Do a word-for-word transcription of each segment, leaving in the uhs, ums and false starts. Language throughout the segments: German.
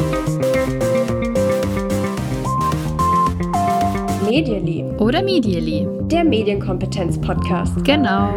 Medially oder Medially, der Medienkompetenz-Podcast. Genau.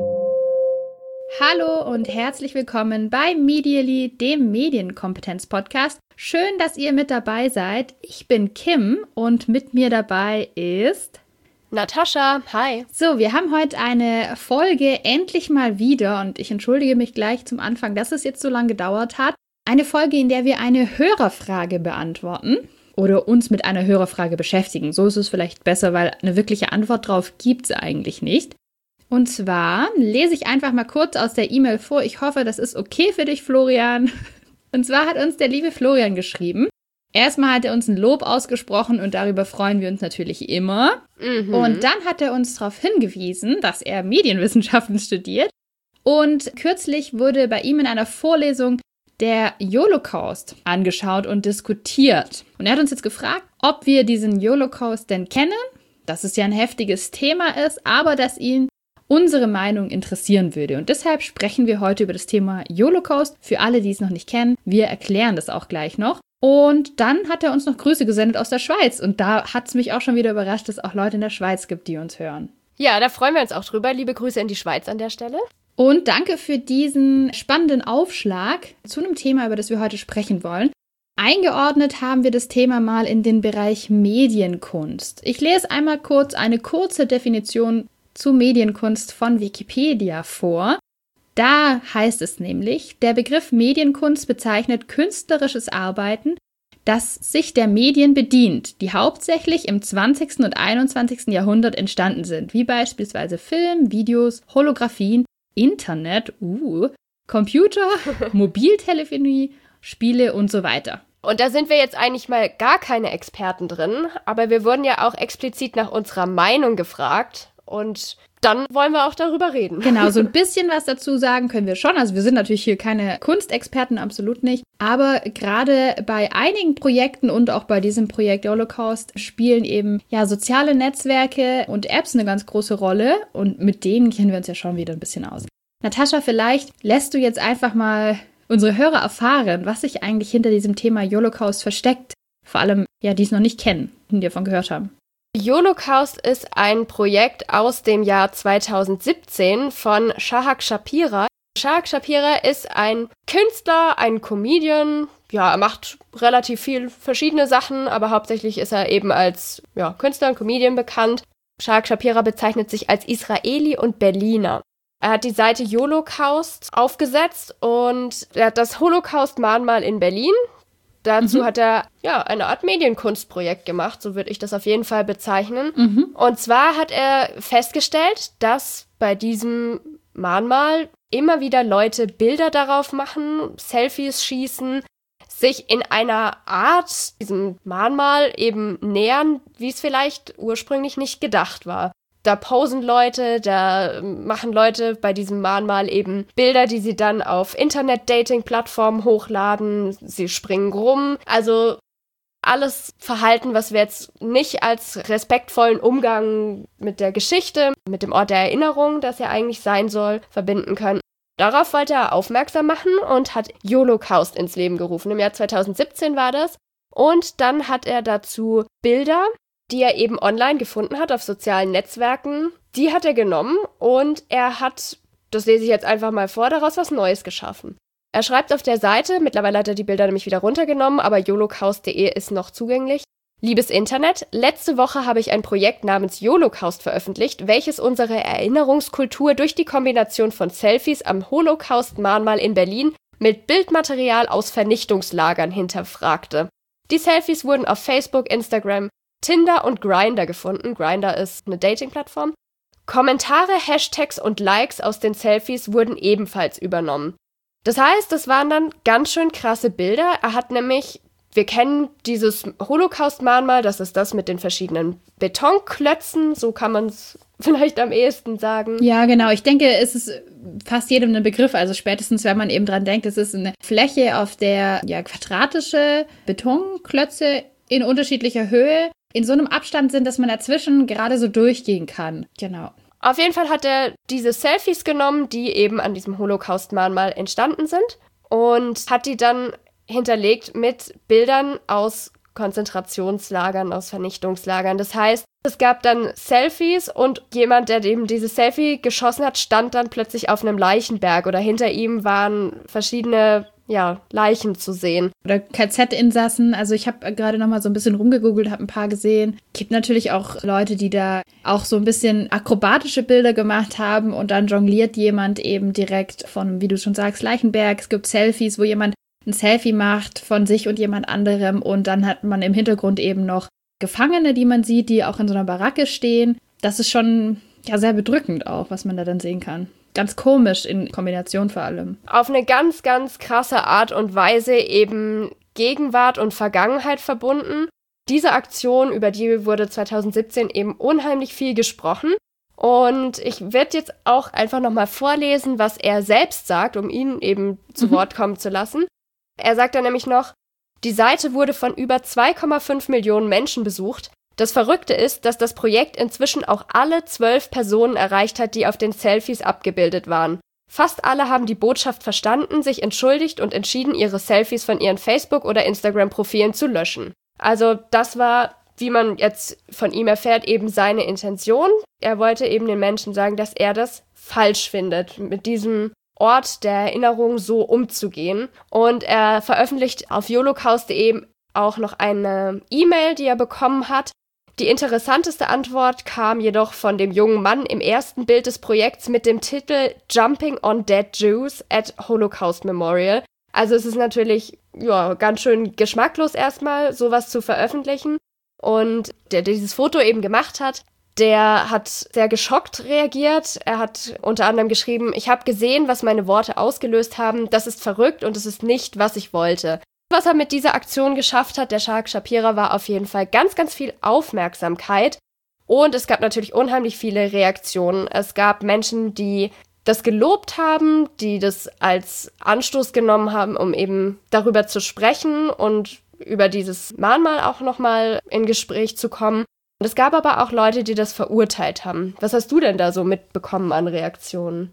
Hallo und herzlich willkommen bei Medially, dem Medienkompetenz-Podcast. Schön, dass ihr mit dabei seid. Ich bin Kim und mit mir dabei ist Natascha. Hi. So, wir haben heute eine Folge endlich mal wieder und ich entschuldige mich gleich zum Anfang, dass es jetzt so lange gedauert hat. Eine Folge, in der wir eine Hörerfrage beantworten oder uns mit einer Hörerfrage beschäftigen. So ist es vielleicht besser, weil eine wirkliche Antwort drauf gibt es eigentlich nicht. Und zwar lese ich einfach mal kurz aus der E-Mail vor. Ich hoffe, das ist okay für dich, Florian. Und zwar hat uns der liebe Florian geschrieben. Erstmal hat er uns ein Lob ausgesprochen und darüber freuen wir uns natürlich immer. Mhm. Und dann hat er uns darauf hingewiesen, dass er Medienwissenschaften studiert. Und kürzlich wurde bei ihm in einer Vorlesung der Holocaust angeschaut und diskutiert. Und er hat uns jetzt gefragt, ob wir diesen Holocaust denn kennen, dass es ja ein heftiges Thema ist, aber dass ihn unsere Meinung interessieren würde. Und deshalb sprechen wir heute über das Thema Holocaust. Für alle, die es noch nicht kennen, wir erklären das auch gleich noch. Und dann hat er uns noch Grüße gesendet aus der Schweiz. Und da hat es mich auch schon wieder überrascht, dass es auch Leute in der Schweiz gibt, die uns hören. Ja, da freuen wir uns auch drüber. Liebe Grüße in die Schweiz an der Stelle. Und danke für diesen spannenden Aufschlag zu einem Thema, über das wir heute sprechen wollen. Eingeordnet haben wir das Thema mal in den Bereich Medienkunst. Ich lese einmal kurz eine kurze Definition zu Medienkunst von Wikipedia vor. Da heißt es nämlich, der Begriff Medienkunst bezeichnet künstlerisches Arbeiten, das sich der Medien bedient, die hauptsächlich im zwanzigsten und einundzwanzigsten Jahrhundert entstanden sind, wie beispielsweise Film, Videos, Holographien, Internet, uh, Computer, Mobiltelefonie, Spiele und so weiter. Und da sind wir jetzt eigentlich mal gar keine Experten drin, aber wir wurden ja auch explizit nach unserer Meinung gefragt und dann wollen wir auch darüber reden. Genau, so ein bisschen was dazu sagen können wir schon. Also wir sind natürlich hier keine Kunstexperten, absolut nicht. Aber gerade bei einigen Projekten und auch bei diesem Projekt Holocaust spielen eben ja soziale Netzwerke und Apps eine ganz große Rolle. Und mit denen kennen wir uns ja schon wieder ein bisschen aus. Natascha, vielleicht lässt du jetzt einfach mal unsere Hörer erfahren, was sich eigentlich hinter diesem Thema Holocaust versteckt. Vor allem, ja, die es noch nicht kennen und die davon gehört haben. Holocaust ist ein Projekt aus dem Jahr zweitausendsiebzehn von Shahak Shapira. Shahak Shapira ist ein Künstler, ein Comedian. Ja, er macht relativ viel verschiedene Sachen, aber hauptsächlich ist er eben als ja, Künstler und Comedian bekannt. Shahak Shapira bezeichnet sich als Israeli und Berliner. Er hat die Seite Holocaust aufgesetzt und er hat das Holocaust-Mahnmal in Berlin. Dazu mhm. hat er ja eine Art Medienkunstprojekt gemacht, so würde ich das auf jeden Fall bezeichnen. Mhm. Und zwar hat er festgestellt, dass bei diesem Mahnmal immer wieder Leute Bilder darauf machen, Selfies schießen, sich in einer Art diesem Mahnmal eben nähern, wie es vielleicht ursprünglich nicht gedacht war. Da posen Leute, da machen Leute bei diesem Mahnmal eben Bilder, die sie dann auf Internet-Dating-Plattformen hochladen. Sie springen rum. Also alles Verhalten, was wir jetzt nicht als respektvollen Umgang mit der Geschichte, mit dem Ort der Erinnerung, das ja eigentlich sein soll, verbinden können. Darauf wollte er aufmerksam machen und hat Holocaust ins Leben gerufen. Im Jahr zweitausendsiebzehn war das. Und dann hat er dazu Bilder, die er eben online gefunden hat auf sozialen Netzwerken, die hat er genommen und er hat, das lese ich jetzt einfach mal vor, daraus was Neues geschaffen. Er schreibt auf der Seite, mittlerweile hat er die Bilder nämlich wieder runtergenommen, aber holocaust punkt de ist noch zugänglich. Liebes Internet, letzte Woche habe ich ein Projekt namens Holocaust veröffentlicht, welches unsere Erinnerungskultur durch die Kombination von Selfies am Holocaust-Mahnmal in Berlin mit Bildmaterial aus Vernichtungslagern hinterfragte. Die Selfies wurden auf Facebook, Instagram, Tinder und Grindr gefunden. Grindr ist eine Dating-Plattform. Kommentare, Hashtags und Likes aus den Selfies wurden ebenfalls übernommen. Das heißt, das waren dann ganz schön krasse Bilder. Er hat nämlich, wir kennen dieses Holocaust-Mahnmal, das ist das mit den verschiedenen Betonklötzen, so kann man es vielleicht am ehesten sagen. Ja, genau. Ich denke, es ist fast jedem ein Begriff. Also spätestens, wenn man eben dran denkt, es ist eine Fläche, auf der ja quadratische Betonklötze in unterschiedlicher Höhe in so einem Abstand sind, dass man dazwischen gerade so durchgehen kann. Genau. Auf jeden Fall hat er diese Selfies genommen, die eben an diesem Holocaust-Mahnmal entstanden sind und hat die dann hinterlegt mit Bildern aus Konzentrationslagern, aus Vernichtungslagern. Das heißt, es gab dann Selfies und jemand, der eben dieses Selfie geschossen hat, stand dann plötzlich auf einem Leichenberg oder hinter ihm waren verschiedene ja, Leichen zu sehen. Oder K Z-Insassen. Also ich habe gerade noch mal so ein bisschen rumgegoogelt, habe ein paar gesehen. Gibt natürlich auch Leute, die da auch so ein bisschen akrobatische Bilder gemacht haben und dann jongliert jemand eben direkt von, wie du schon sagst, Leichenberg. Es gibt Selfies, wo jemand ein Selfie macht von sich und jemand anderem und dann hat man im Hintergrund eben noch Gefangene, die man sieht, die auch in so einer Baracke stehen. Das ist schon ja sehr bedrückend auch, was man da dann sehen kann. Ganz komisch in Kombination vor allem. Auf eine ganz, ganz krasse Art und Weise eben Gegenwart und Vergangenheit verbunden. Diese Aktion, über die wurde zwanzig siebzehn eben unheimlich viel gesprochen. Und ich werde jetzt auch einfach nochmal vorlesen, was er selbst sagt, um ihn eben zu mhm. Wort kommen zu lassen. Er sagt dann nämlich noch, die Seite wurde von über zwei Komma fünf Millionen Menschen besucht. Das Verrückte ist, dass das Projekt inzwischen auch alle zwölf Personen erreicht hat, die auf den Selfies abgebildet waren. Fast alle haben die Botschaft verstanden, sich entschuldigt und entschieden, ihre Selfies von ihren Facebook- oder Instagram-Profilen zu löschen. Also das war, wie man jetzt von ihm erfährt, eben seine Intention. Er wollte eben den Menschen sagen, dass er das falsch findet, mit diesem Ort der Erinnerung so umzugehen. Und er veröffentlicht auf yolocaust punkt de auch noch eine E-Mail, die er bekommen hat. Die interessanteste Antwort kam jedoch von dem jungen Mann im ersten Bild des Projekts mit dem Titel Jumping on Dead Jews at Holocaust Memorial. Also es ist natürlich ja, ganz schön geschmacklos erstmal, sowas zu veröffentlichen. Und der, der dieses Foto eben gemacht hat, der hat sehr geschockt reagiert. Er hat unter anderem geschrieben, ich habe gesehen, was meine Worte ausgelöst haben. Das ist verrückt und es ist nicht, was ich wollte. Was er mit dieser Aktion geschafft hat, der Shahak Shapira, war auf jeden Fall ganz, ganz viel Aufmerksamkeit. Und es gab natürlich unheimlich viele Reaktionen. Es gab Menschen, die das gelobt haben, die das als Anstoß genommen haben, um eben darüber zu sprechen und über dieses Mahnmal auch nochmal in Gespräch zu kommen. Und es gab aber auch Leute, die das verurteilt haben. Was hast du denn da so mitbekommen an Reaktionen?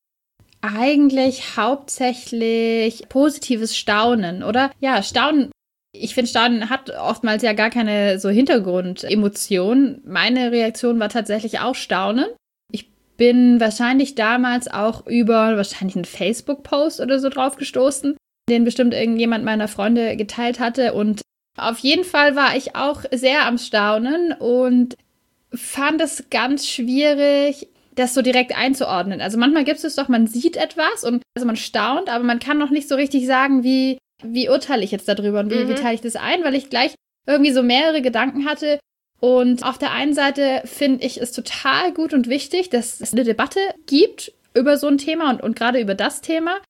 Eigentlich hauptsächlich positives Staunen, oder? Ja, Staunen. Ich finde, Staunen hat oftmals ja gar keine so Hintergrundemotion. Meine Reaktion war tatsächlich auch Staunen. Ich bin wahrscheinlich damals auch über wahrscheinlich einen Facebook-Post oder so drauf gestoßen, den bestimmt irgendjemand meiner Freunde geteilt hatte. Und auf jeden Fall war ich auch sehr am Staunen und fand es ganz schwierig, das so direkt einzuordnen. Also manchmal gibt es doch, man sieht etwas und also man staunt, aber man kann noch nicht so richtig sagen, wie, wie urteile ich jetzt darüber und wie, mhm. wie teile ich das ein, weil ich gleich irgendwie so mehrere Gedanken hatte. Und auf der einen Seite finde ich es total gut und wichtig, dass es eine Debatte gibt über so ein Thema und, und gerade über das Thema.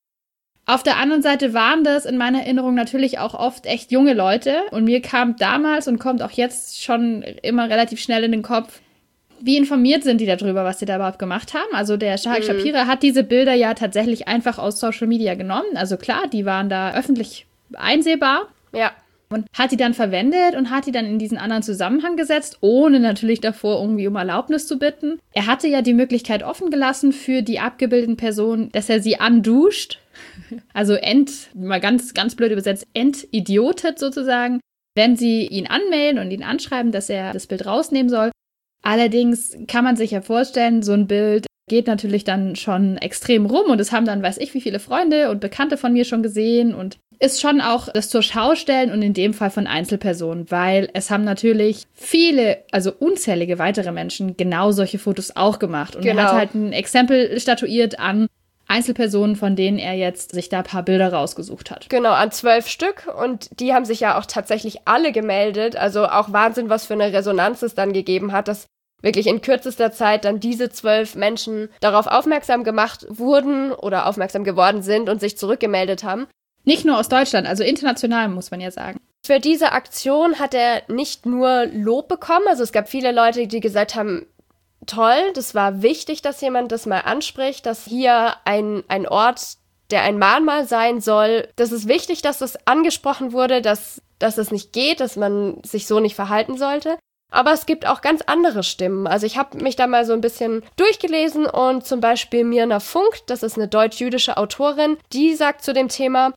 Auf der anderen Seite waren das in meiner Erinnerung natürlich auch oft echt junge Leute. Und mir kam damals und kommt auch jetzt schon immer relativ schnell in den Kopf, wie informiert sind die darüber, was die da überhaupt gemacht haben? Also der Shahak mhm. Shapira hat diese Bilder ja tatsächlich einfach aus Social Media genommen. Also klar, die waren da öffentlich einsehbar. Ja. Und hat die dann verwendet und hat die dann in diesen anderen Zusammenhang gesetzt, ohne natürlich davor irgendwie um Erlaubnis zu bitten. Er hatte ja die Möglichkeit offen gelassen für die abgebildeten Personen, dass er sie unduscht. Also ent, mal ganz, ganz blöd übersetzt, entidiotet sozusagen, wenn sie ihn anmelden und ihn anschreiben, dass er das Bild rausnehmen soll. Allerdings kann man sich ja vorstellen, so ein Bild geht natürlich dann schon extrem rum und es haben dann, weiß ich, wie viele Freunde und Bekannte von mir schon gesehen und ist schon auch das zur Schau stellen und in dem Fall von Einzelpersonen, weil es haben natürlich viele, also unzählige weitere Menschen genau solche Fotos auch gemacht und genau. er hat halt ein Exempel statuiert an Einzelpersonen, von denen er jetzt sich da ein paar Bilder rausgesucht hat. Genau, an zwölf Stück und die haben sich ja auch tatsächlich alle gemeldet, also auch Wahnsinn, was für eine Resonanz es dann gegeben hat, dass wirklich in kürzester Zeit dann diese zwölf Menschen darauf aufmerksam gemacht wurden oder aufmerksam geworden sind und sich zurückgemeldet haben. Nicht nur aus Deutschland, also international, muss man ja sagen. Für diese Aktion hat er nicht nur Lob bekommen, also es gab viele Leute, die gesagt haben, toll, das war wichtig, dass jemand das mal anspricht, dass hier ein, ein Ort, der ein Mahnmal sein soll, das ist wichtig, dass das angesprochen wurde, dass, dass es nicht geht, dass man sich so nicht verhalten sollte. Aber es gibt auch ganz andere Stimmen. Also ich habe mich da mal so ein bisschen durchgelesen und zum Beispiel Mirna Funk, das ist eine deutsch-jüdische Autorin, die sagt zu dem Thema,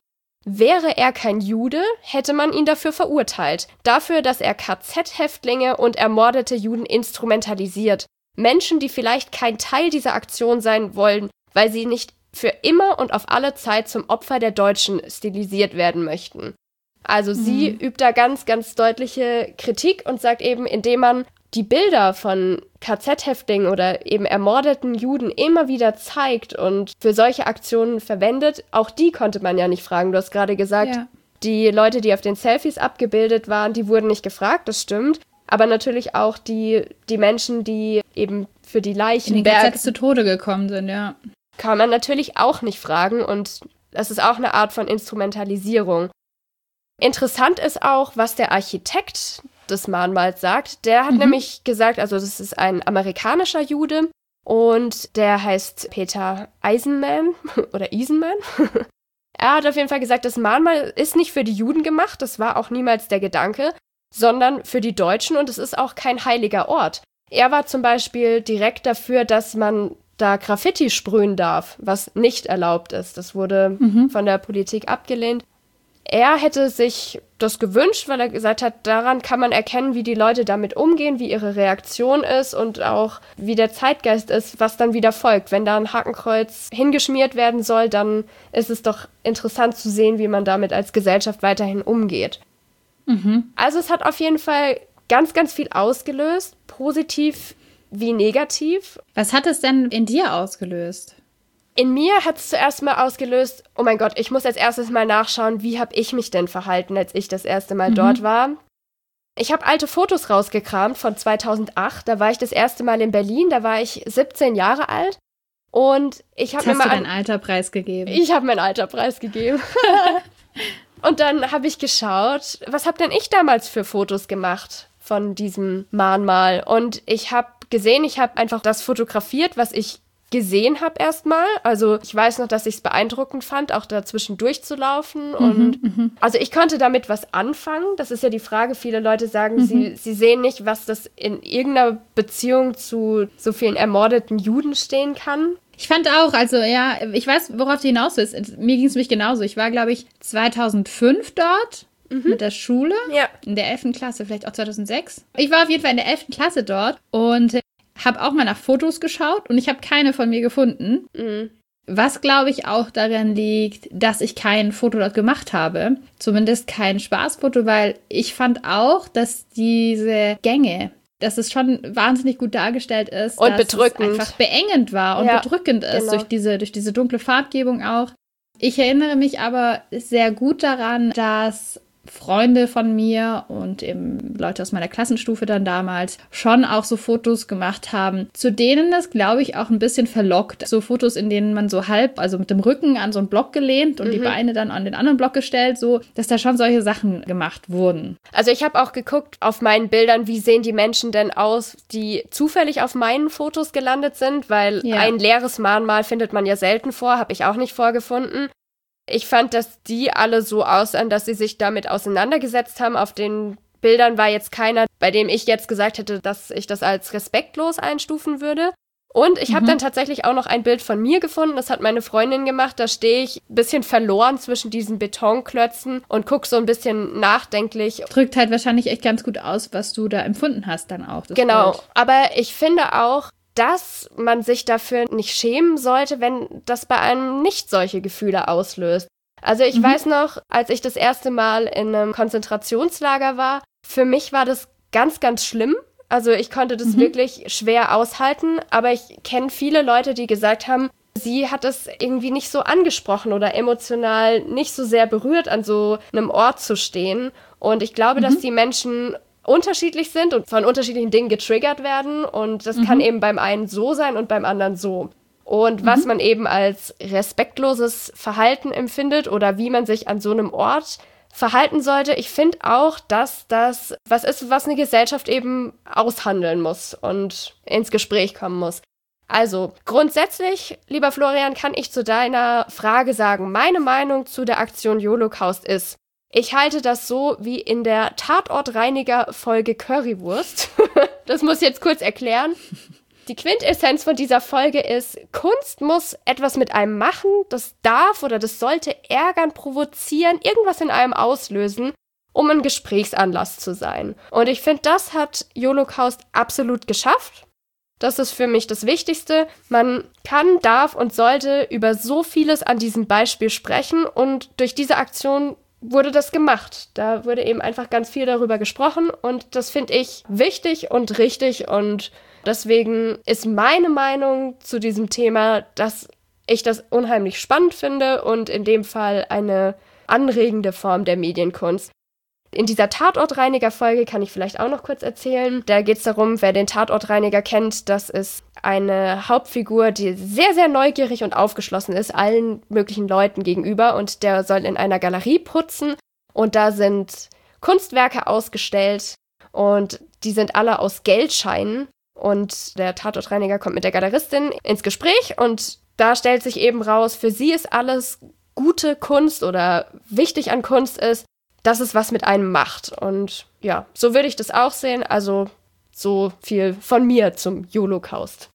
Wäre er kein Jude, hätte man ihn dafür verurteilt. Dafür, dass er K Z-Häftlinge und ermordete Juden instrumentalisiert. Menschen, die vielleicht kein Teil dieser Aktion sein wollen, weil sie nicht für immer und auf alle Zeit zum Opfer der Deutschen stilisiert werden möchten. Also mhm. sie übt da ganz, ganz deutliche Kritik und sagt eben, indem man die Bilder von K Z-Häftlingen oder eben ermordeten Juden immer wieder zeigt und für solche Aktionen verwendet, auch die konnte man ja nicht fragen. Du hast gerade gesagt, ja. die Leute, die auf den Selfies abgebildet waren, die wurden nicht gefragt, das stimmt. Aber natürlich auch die, die Menschen, die eben für die Leichen in den K Z zu Tode gekommen sind, ja. Kann man natürlich auch nicht fragen und das ist auch eine Art von Instrumentalisierung. Interessant ist auch, was der Architekt des Mahnmals sagt. Der hat mhm. nämlich gesagt, also das ist ein amerikanischer Jude und der heißt Peter Eisenman oder Eisenman. Er hat auf jeden Fall gesagt, das Mahnmal ist nicht für die Juden gemacht, das war auch niemals der Gedanke, sondern für die Deutschen und es ist auch kein heiliger Ort. Er war zum Beispiel direkt dafür, dass man da Graffiti sprühen darf, was nicht erlaubt ist. Das wurde mhm. von der Politik abgelehnt. Er hätte sich das gewünscht, weil er gesagt hat, daran kann man erkennen, wie die Leute damit umgehen, wie ihre Reaktion ist und auch wie der Zeitgeist ist, was dann wieder folgt. Wenn da ein Hakenkreuz hingeschmiert werden soll, dann ist es doch interessant zu sehen, wie man damit als Gesellschaft weiterhin umgeht. Mhm. Also es hat auf jeden Fall ganz, ganz viel ausgelöst, positiv wie negativ. Was hat es denn in dir ausgelöst? In mir hat es zuerst mal ausgelöst, oh mein Gott, ich muss als erstes mal nachschauen, wie habe ich mich denn verhalten, als ich das erste Mal mhm. dort war. Ich habe alte Fotos rausgekramt von zweitausendacht, da war ich das erste Mal in Berlin, da war ich siebzehn Jahre alt und ich habe mir mal... Hast du dein Alter preisgegeben? Ich habe mein Alter preisgegeben. Und dann habe ich geschaut, was habe denn ich damals für Fotos gemacht von diesem Mahnmal? Und ich habe gesehen, ich habe einfach das fotografiert, was ich gesehen habe erstmal. Also ich weiß noch, dass ich es beeindruckend fand, auch dazwischen durchzulaufen. Mhm, und mhm. also ich konnte damit was anfangen. Das ist ja die Frage. Viele Leute sagen, mhm. sie, sie sehen nicht, was das in irgendeiner Beziehung zu so vielen ermordeten Juden stehen kann. Ich fand auch, also ja, ich weiß, worauf du hinaus willst. Mir ging es mich genauso. Ich war, glaube ich, zweitausendfünf dort mhm. mit der Schule, ja. in der elften Klasse, vielleicht auch zweitausendsechs. Ich war auf jeden Fall in der elften Klasse dort und habe auch mal nach Fotos geschaut und ich habe keine von mir gefunden. Mhm. Was, glaube ich, auch daran liegt, dass ich kein Foto dort gemacht habe. Zumindest kein Spaßfoto, weil ich fand auch, dass diese Gänge, dass es schon wahnsinnig gut dargestellt ist. Und dass bedrückend. Es einfach beengend war und ja, bedrückend ist, genau. durch diese, durch diese dunkle Farbgebung auch. Ich erinnere mich aber sehr gut daran, dass Freunde von mir und eben Leute aus meiner Klassenstufe dann damals schon auch so Fotos gemacht haben, zu denen das, glaube ich, auch ein bisschen verlockt. So Fotos, in denen man so halb, also mit dem Rücken an so einen Block gelehnt und mhm. die Beine dann an den anderen Block gestellt, so, dass da schon solche Sachen gemacht wurden. Also ich habe auch geguckt auf meinen Bildern, wie sehen die Menschen denn aus, die zufällig auf meinen Fotos gelandet sind, weil ja. ein leeres Mahnmal findet man ja selten vor, habe ich auch nicht vorgefunden. Ich fand, dass die alle so aussahen, dass sie sich damit auseinandergesetzt haben. Auf den Bildern war jetzt keiner, bei dem ich jetzt gesagt hätte, dass ich das als respektlos einstufen würde. Und ich habe mhm. dann tatsächlich auch noch ein Bild von mir gefunden, das hat meine Freundin gemacht. Da stehe ich ein bisschen verloren zwischen diesen Betonklötzen und gucke so ein bisschen nachdenklich. Drückt halt wahrscheinlich echt ganz gut aus, was du da empfunden hast dann auch. Das genau, Bild. Aber ich finde auch, dass man sich dafür nicht schämen sollte, wenn das bei einem nicht solche Gefühle auslöst. Also ich mhm. weiß noch, als ich das erste Mal in einem Konzentrationslager war, für mich war das ganz, ganz schlimm. Also ich konnte das mhm. wirklich schwer aushalten, aber ich kenne viele Leute, die gesagt haben, sie hat es irgendwie nicht so angesprochen oder emotional nicht so sehr berührt, an so einem Ort zu stehen. Und ich glaube, mhm. dass die Menschen unterschiedlich sind und von unterschiedlichen Dingen getriggert werden und das mhm. kann eben beim einen so sein und beim anderen so. Und mhm. was man eben als respektloses Verhalten empfindet oder wie man sich an so einem Ort verhalten sollte, ich finde auch, dass das was ist, was eine Gesellschaft eben aushandeln muss und ins Gespräch kommen muss. Also grundsätzlich, lieber Florian, kann ich zu deiner Frage sagen, meine Meinung zu der Aktion Yolocaust ist, ich halte das so wie in der Tatortreiniger-Folge Currywurst. Das muss ich jetzt kurz erklären. Die Quintessenz von dieser Folge ist, Kunst muss etwas mit einem machen, das darf oder das sollte ärgern, provozieren, irgendwas in einem auslösen, um ein Gesprächsanlass zu sein. Und ich finde, das hat Holocaust absolut geschafft. Das ist für mich das Wichtigste. Man kann, darf und sollte über so vieles an diesem Beispiel sprechen und durch diese Aktion wurde das gemacht. Da wurde eben einfach ganz viel darüber gesprochen und das finde ich wichtig und richtig und deswegen ist meine Meinung zu diesem Thema, dass ich das unheimlich spannend finde und in dem Fall eine anregende Form der Medienkunst. In dieser Tatortreiniger-Folge kann ich vielleicht auch noch kurz erzählen. Da geht es darum, wer den Tatortreiniger kennt, das ist eine Hauptfigur, die sehr, sehr neugierig und aufgeschlossen ist, allen möglichen Leuten gegenüber. Und der soll in einer Galerie putzen. Und da sind Kunstwerke ausgestellt. Und die sind alle aus Geldscheinen. Und der Tatortreiniger kommt mit der Galeristin ins Gespräch. Und da stellt sich eben raus, für sie ist alles gute Kunst oder wichtig an Kunst ist, dass es was mit einem macht. Und ja, so würde ich das auch sehen. Also so viel von mir zum Holocaust.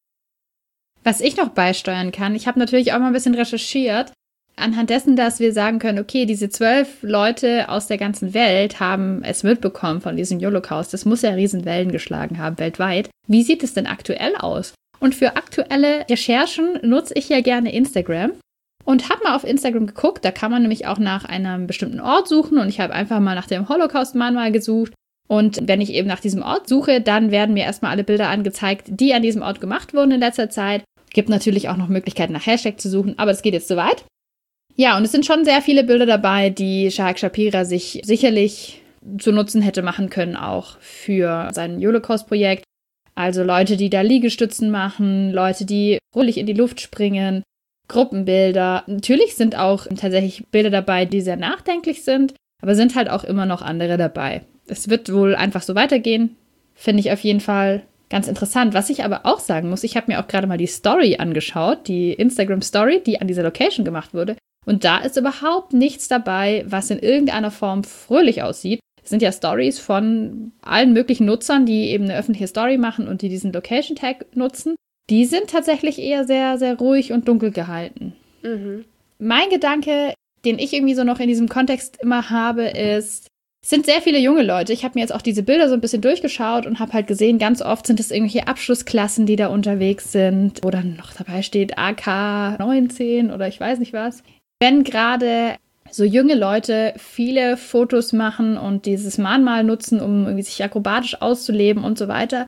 Was ich noch beisteuern kann, ich habe natürlich auch mal ein bisschen recherchiert, anhand dessen, dass wir sagen können, okay, diese zwölf Leute aus der ganzen Welt haben es mitbekommen von diesem Holocaust. Das muss ja Riesenwellen geschlagen haben weltweit. Wie sieht es denn aktuell aus? Und für aktuelle Recherchen nutze ich ja gerne Instagram. Und habe mal auf Instagram geguckt, da kann man nämlich auch nach einem bestimmten Ort suchen und ich habe einfach mal nach dem Holocaust-Mahnmal gesucht und wenn ich eben nach diesem Ort suche, dann werden mir erstmal alle Bilder angezeigt, die an diesem Ort gemacht wurden in letzter Zeit. Gibt natürlich auch noch Möglichkeiten nach Hashtag zu suchen, aber es geht jetzt zu weit. Ja, und es sind schon sehr viele Bilder dabei, die Shahak Shapira sich sicherlich zu Nutzen hätte machen können, auch für sein Holocaust-Projekt. Also Leute, die da Liegestützen machen, Leute, die fröhlich in die Luft springen, Gruppenbilder. Natürlich sind auch tatsächlich Bilder dabei, die sehr nachdenklich sind, aber sind halt auch immer noch andere dabei. Es wird wohl einfach so weitergehen, finde ich auf jeden Fall ganz interessant. Was ich aber auch sagen muss, ich habe mir auch gerade mal die Story angeschaut, die Instagram-Story, die an dieser Location gemacht wurde. Und da ist überhaupt nichts dabei, was in irgendeiner Form fröhlich aussieht. Es sind ja Stories von allen möglichen Nutzern, die eben eine öffentliche Story machen und die diesen Location-Tag nutzen. Die sind tatsächlich eher sehr, sehr ruhig und dunkel gehalten. Mhm. Mein Gedanke, den ich irgendwie so noch in diesem Kontext immer habe, ist, es sind sehr viele junge Leute. Ich habe mir jetzt auch diese Bilder so ein bisschen durchgeschaut und habe halt gesehen, ganz oft sind es irgendwelche Abschlussklassen, die da unterwegs sind. Wo dann noch dabei steht A K neunzehn oder ich weiß nicht was. Wenn gerade so junge Leute viele Fotos machen und dieses Mahnmal nutzen, um irgendwie sich akrobatisch auszuleben und so weiter,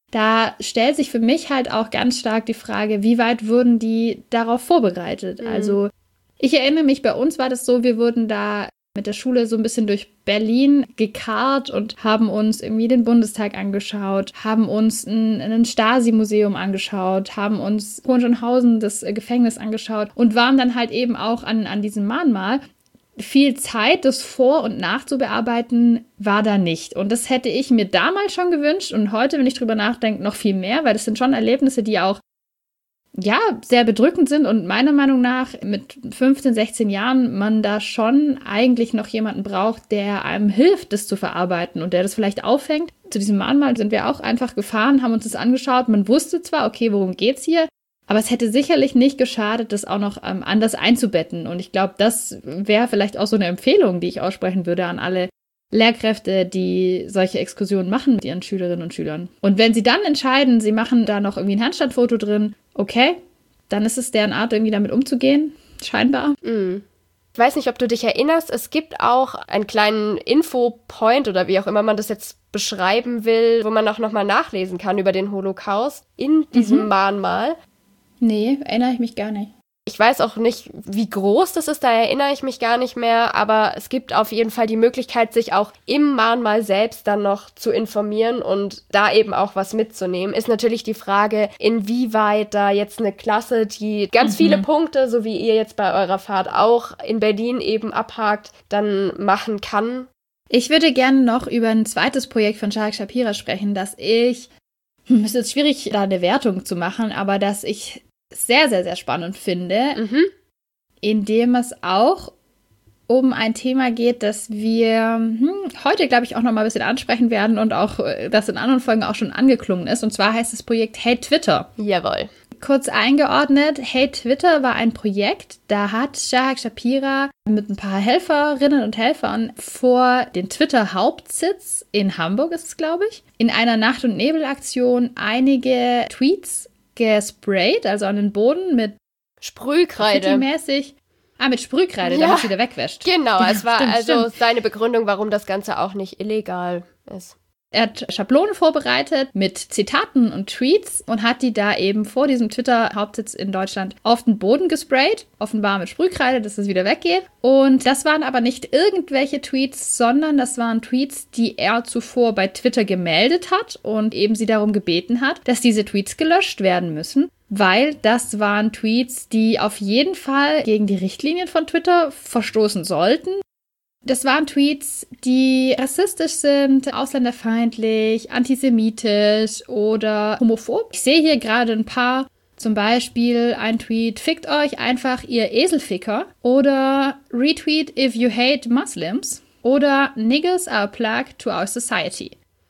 da stellt sich für mich halt auch ganz stark die Frage, wie weit wurden die darauf vorbereitet? Mhm. Also ich erinnere mich, bei uns war das so, wir wurden da mit der Schule so ein bisschen durch Berlin gekarrt und haben uns irgendwie den Bundestag angeschaut, haben uns ein, ein Stasi-Museum angeschaut, haben uns Hohenschönhausen, das Gefängnis angeschaut und waren dann halt eben auch an, an diesem Mahnmal. Viel Zeit, das vor- und nachzubearbeiten, war da nicht. Und das hätte ich mir damals schon gewünscht und heute, wenn ich drüber nachdenke, noch viel mehr, weil das sind schon Erlebnisse, die auch ja, sehr bedrückend sind und meiner Meinung nach mit fünfzehn, sechzehn Jahren man da schon eigentlich noch jemanden braucht, der einem hilft, das zu verarbeiten und der das vielleicht auffängt. Zu diesem Mahnmal sind wir auch einfach gefahren, haben uns das angeschaut. Man wusste zwar, okay, worum geht's hier? Aber es hätte sicherlich nicht geschadet, das auch noch ähm, anders einzubetten. Und ich glaube, das wäre vielleicht auch so eine Empfehlung, die ich aussprechen würde an alle Lehrkräfte, die solche Exkursionen machen mit ihren Schülerinnen und Schülern. Und wenn sie dann entscheiden, sie machen da noch irgendwie ein Handstandfoto drin, okay, dann ist es deren Art, irgendwie damit umzugehen, scheinbar. Mm. Ich weiß nicht, ob du dich erinnerst, es gibt auch einen kleinen Infopoint oder wie auch immer man das jetzt beschreiben will, wo man auch nochmal nachlesen kann über den Holocaust in diesem mhm. Mahnmal. Nee, erinnere ich mich gar nicht. Ich weiß auch nicht, wie groß das ist, da erinnere ich mich gar nicht mehr, aber es gibt auf jeden Fall die Möglichkeit, sich auch im Mahnmal selbst dann noch zu informieren und da eben auch was mitzunehmen. Ist natürlich die Frage, inwieweit da jetzt eine Klasse, die ganz mhm. viele Punkte, so wie ihr jetzt bei eurer Fahrt auch in Berlin eben abhakt, dann machen kann. Ich würde gerne noch über ein zweites Projekt von Shahak Shapira sprechen, das ich, hm, es ist schwierig, da eine Wertung zu machen, aber dass ich sehr, sehr, sehr spannend finde, mhm. indem es auch um ein Thema geht, das wir hm, heute, glaube ich, auch noch mal ein bisschen ansprechen werden und auch das in anderen Folgen auch schon angeklungen ist. Und zwar heißt das Projekt Hate Twitter. Jawohl. Kurz eingeordnet, Hate Twitter war ein Projekt, da hat Shahak Shapira mit ein paar Helferinnen und Helfern vor den Twitter-Hauptsitz in Hamburg, ist es, glaube ich, in einer Nacht- und Nebelaktion einige Tweets gesprayt, also an den Boden mit Sprühkreide. mäßig Ah, mit Sprühkreide, Ja. damit es wieder wegwäscht. Genau, Ja, es war stimmt, also stimmt. seine Begründung, warum das Ganze auch nicht illegal ist. Er hat Schablonen vorbereitet mit Zitaten und Tweets und hat die da eben vor diesem Twitter-Hauptsitz in Deutschland auf den Boden gesprayt, offenbar mit Sprühkreide, dass es wieder weggeht. Und das waren aber nicht irgendwelche Tweets, sondern das waren Tweets, die er zuvor bei Twitter gemeldet hat und eben sie darum gebeten hat, dass diese Tweets gelöscht werden müssen, weil das waren Tweets, die auf jeden Fall gegen die Richtlinien von Twitter verstoßen sollten. Das waren Tweets, die rassistisch sind, ausländerfeindlich, antisemitisch oder homophob. Ich sehe hier gerade ein paar, zum Beispiel ein Tweet, fickt euch einfach, ihr Eselficker. Oder Retweet if you hate Muslims. Oder Niggers are a plague to our society.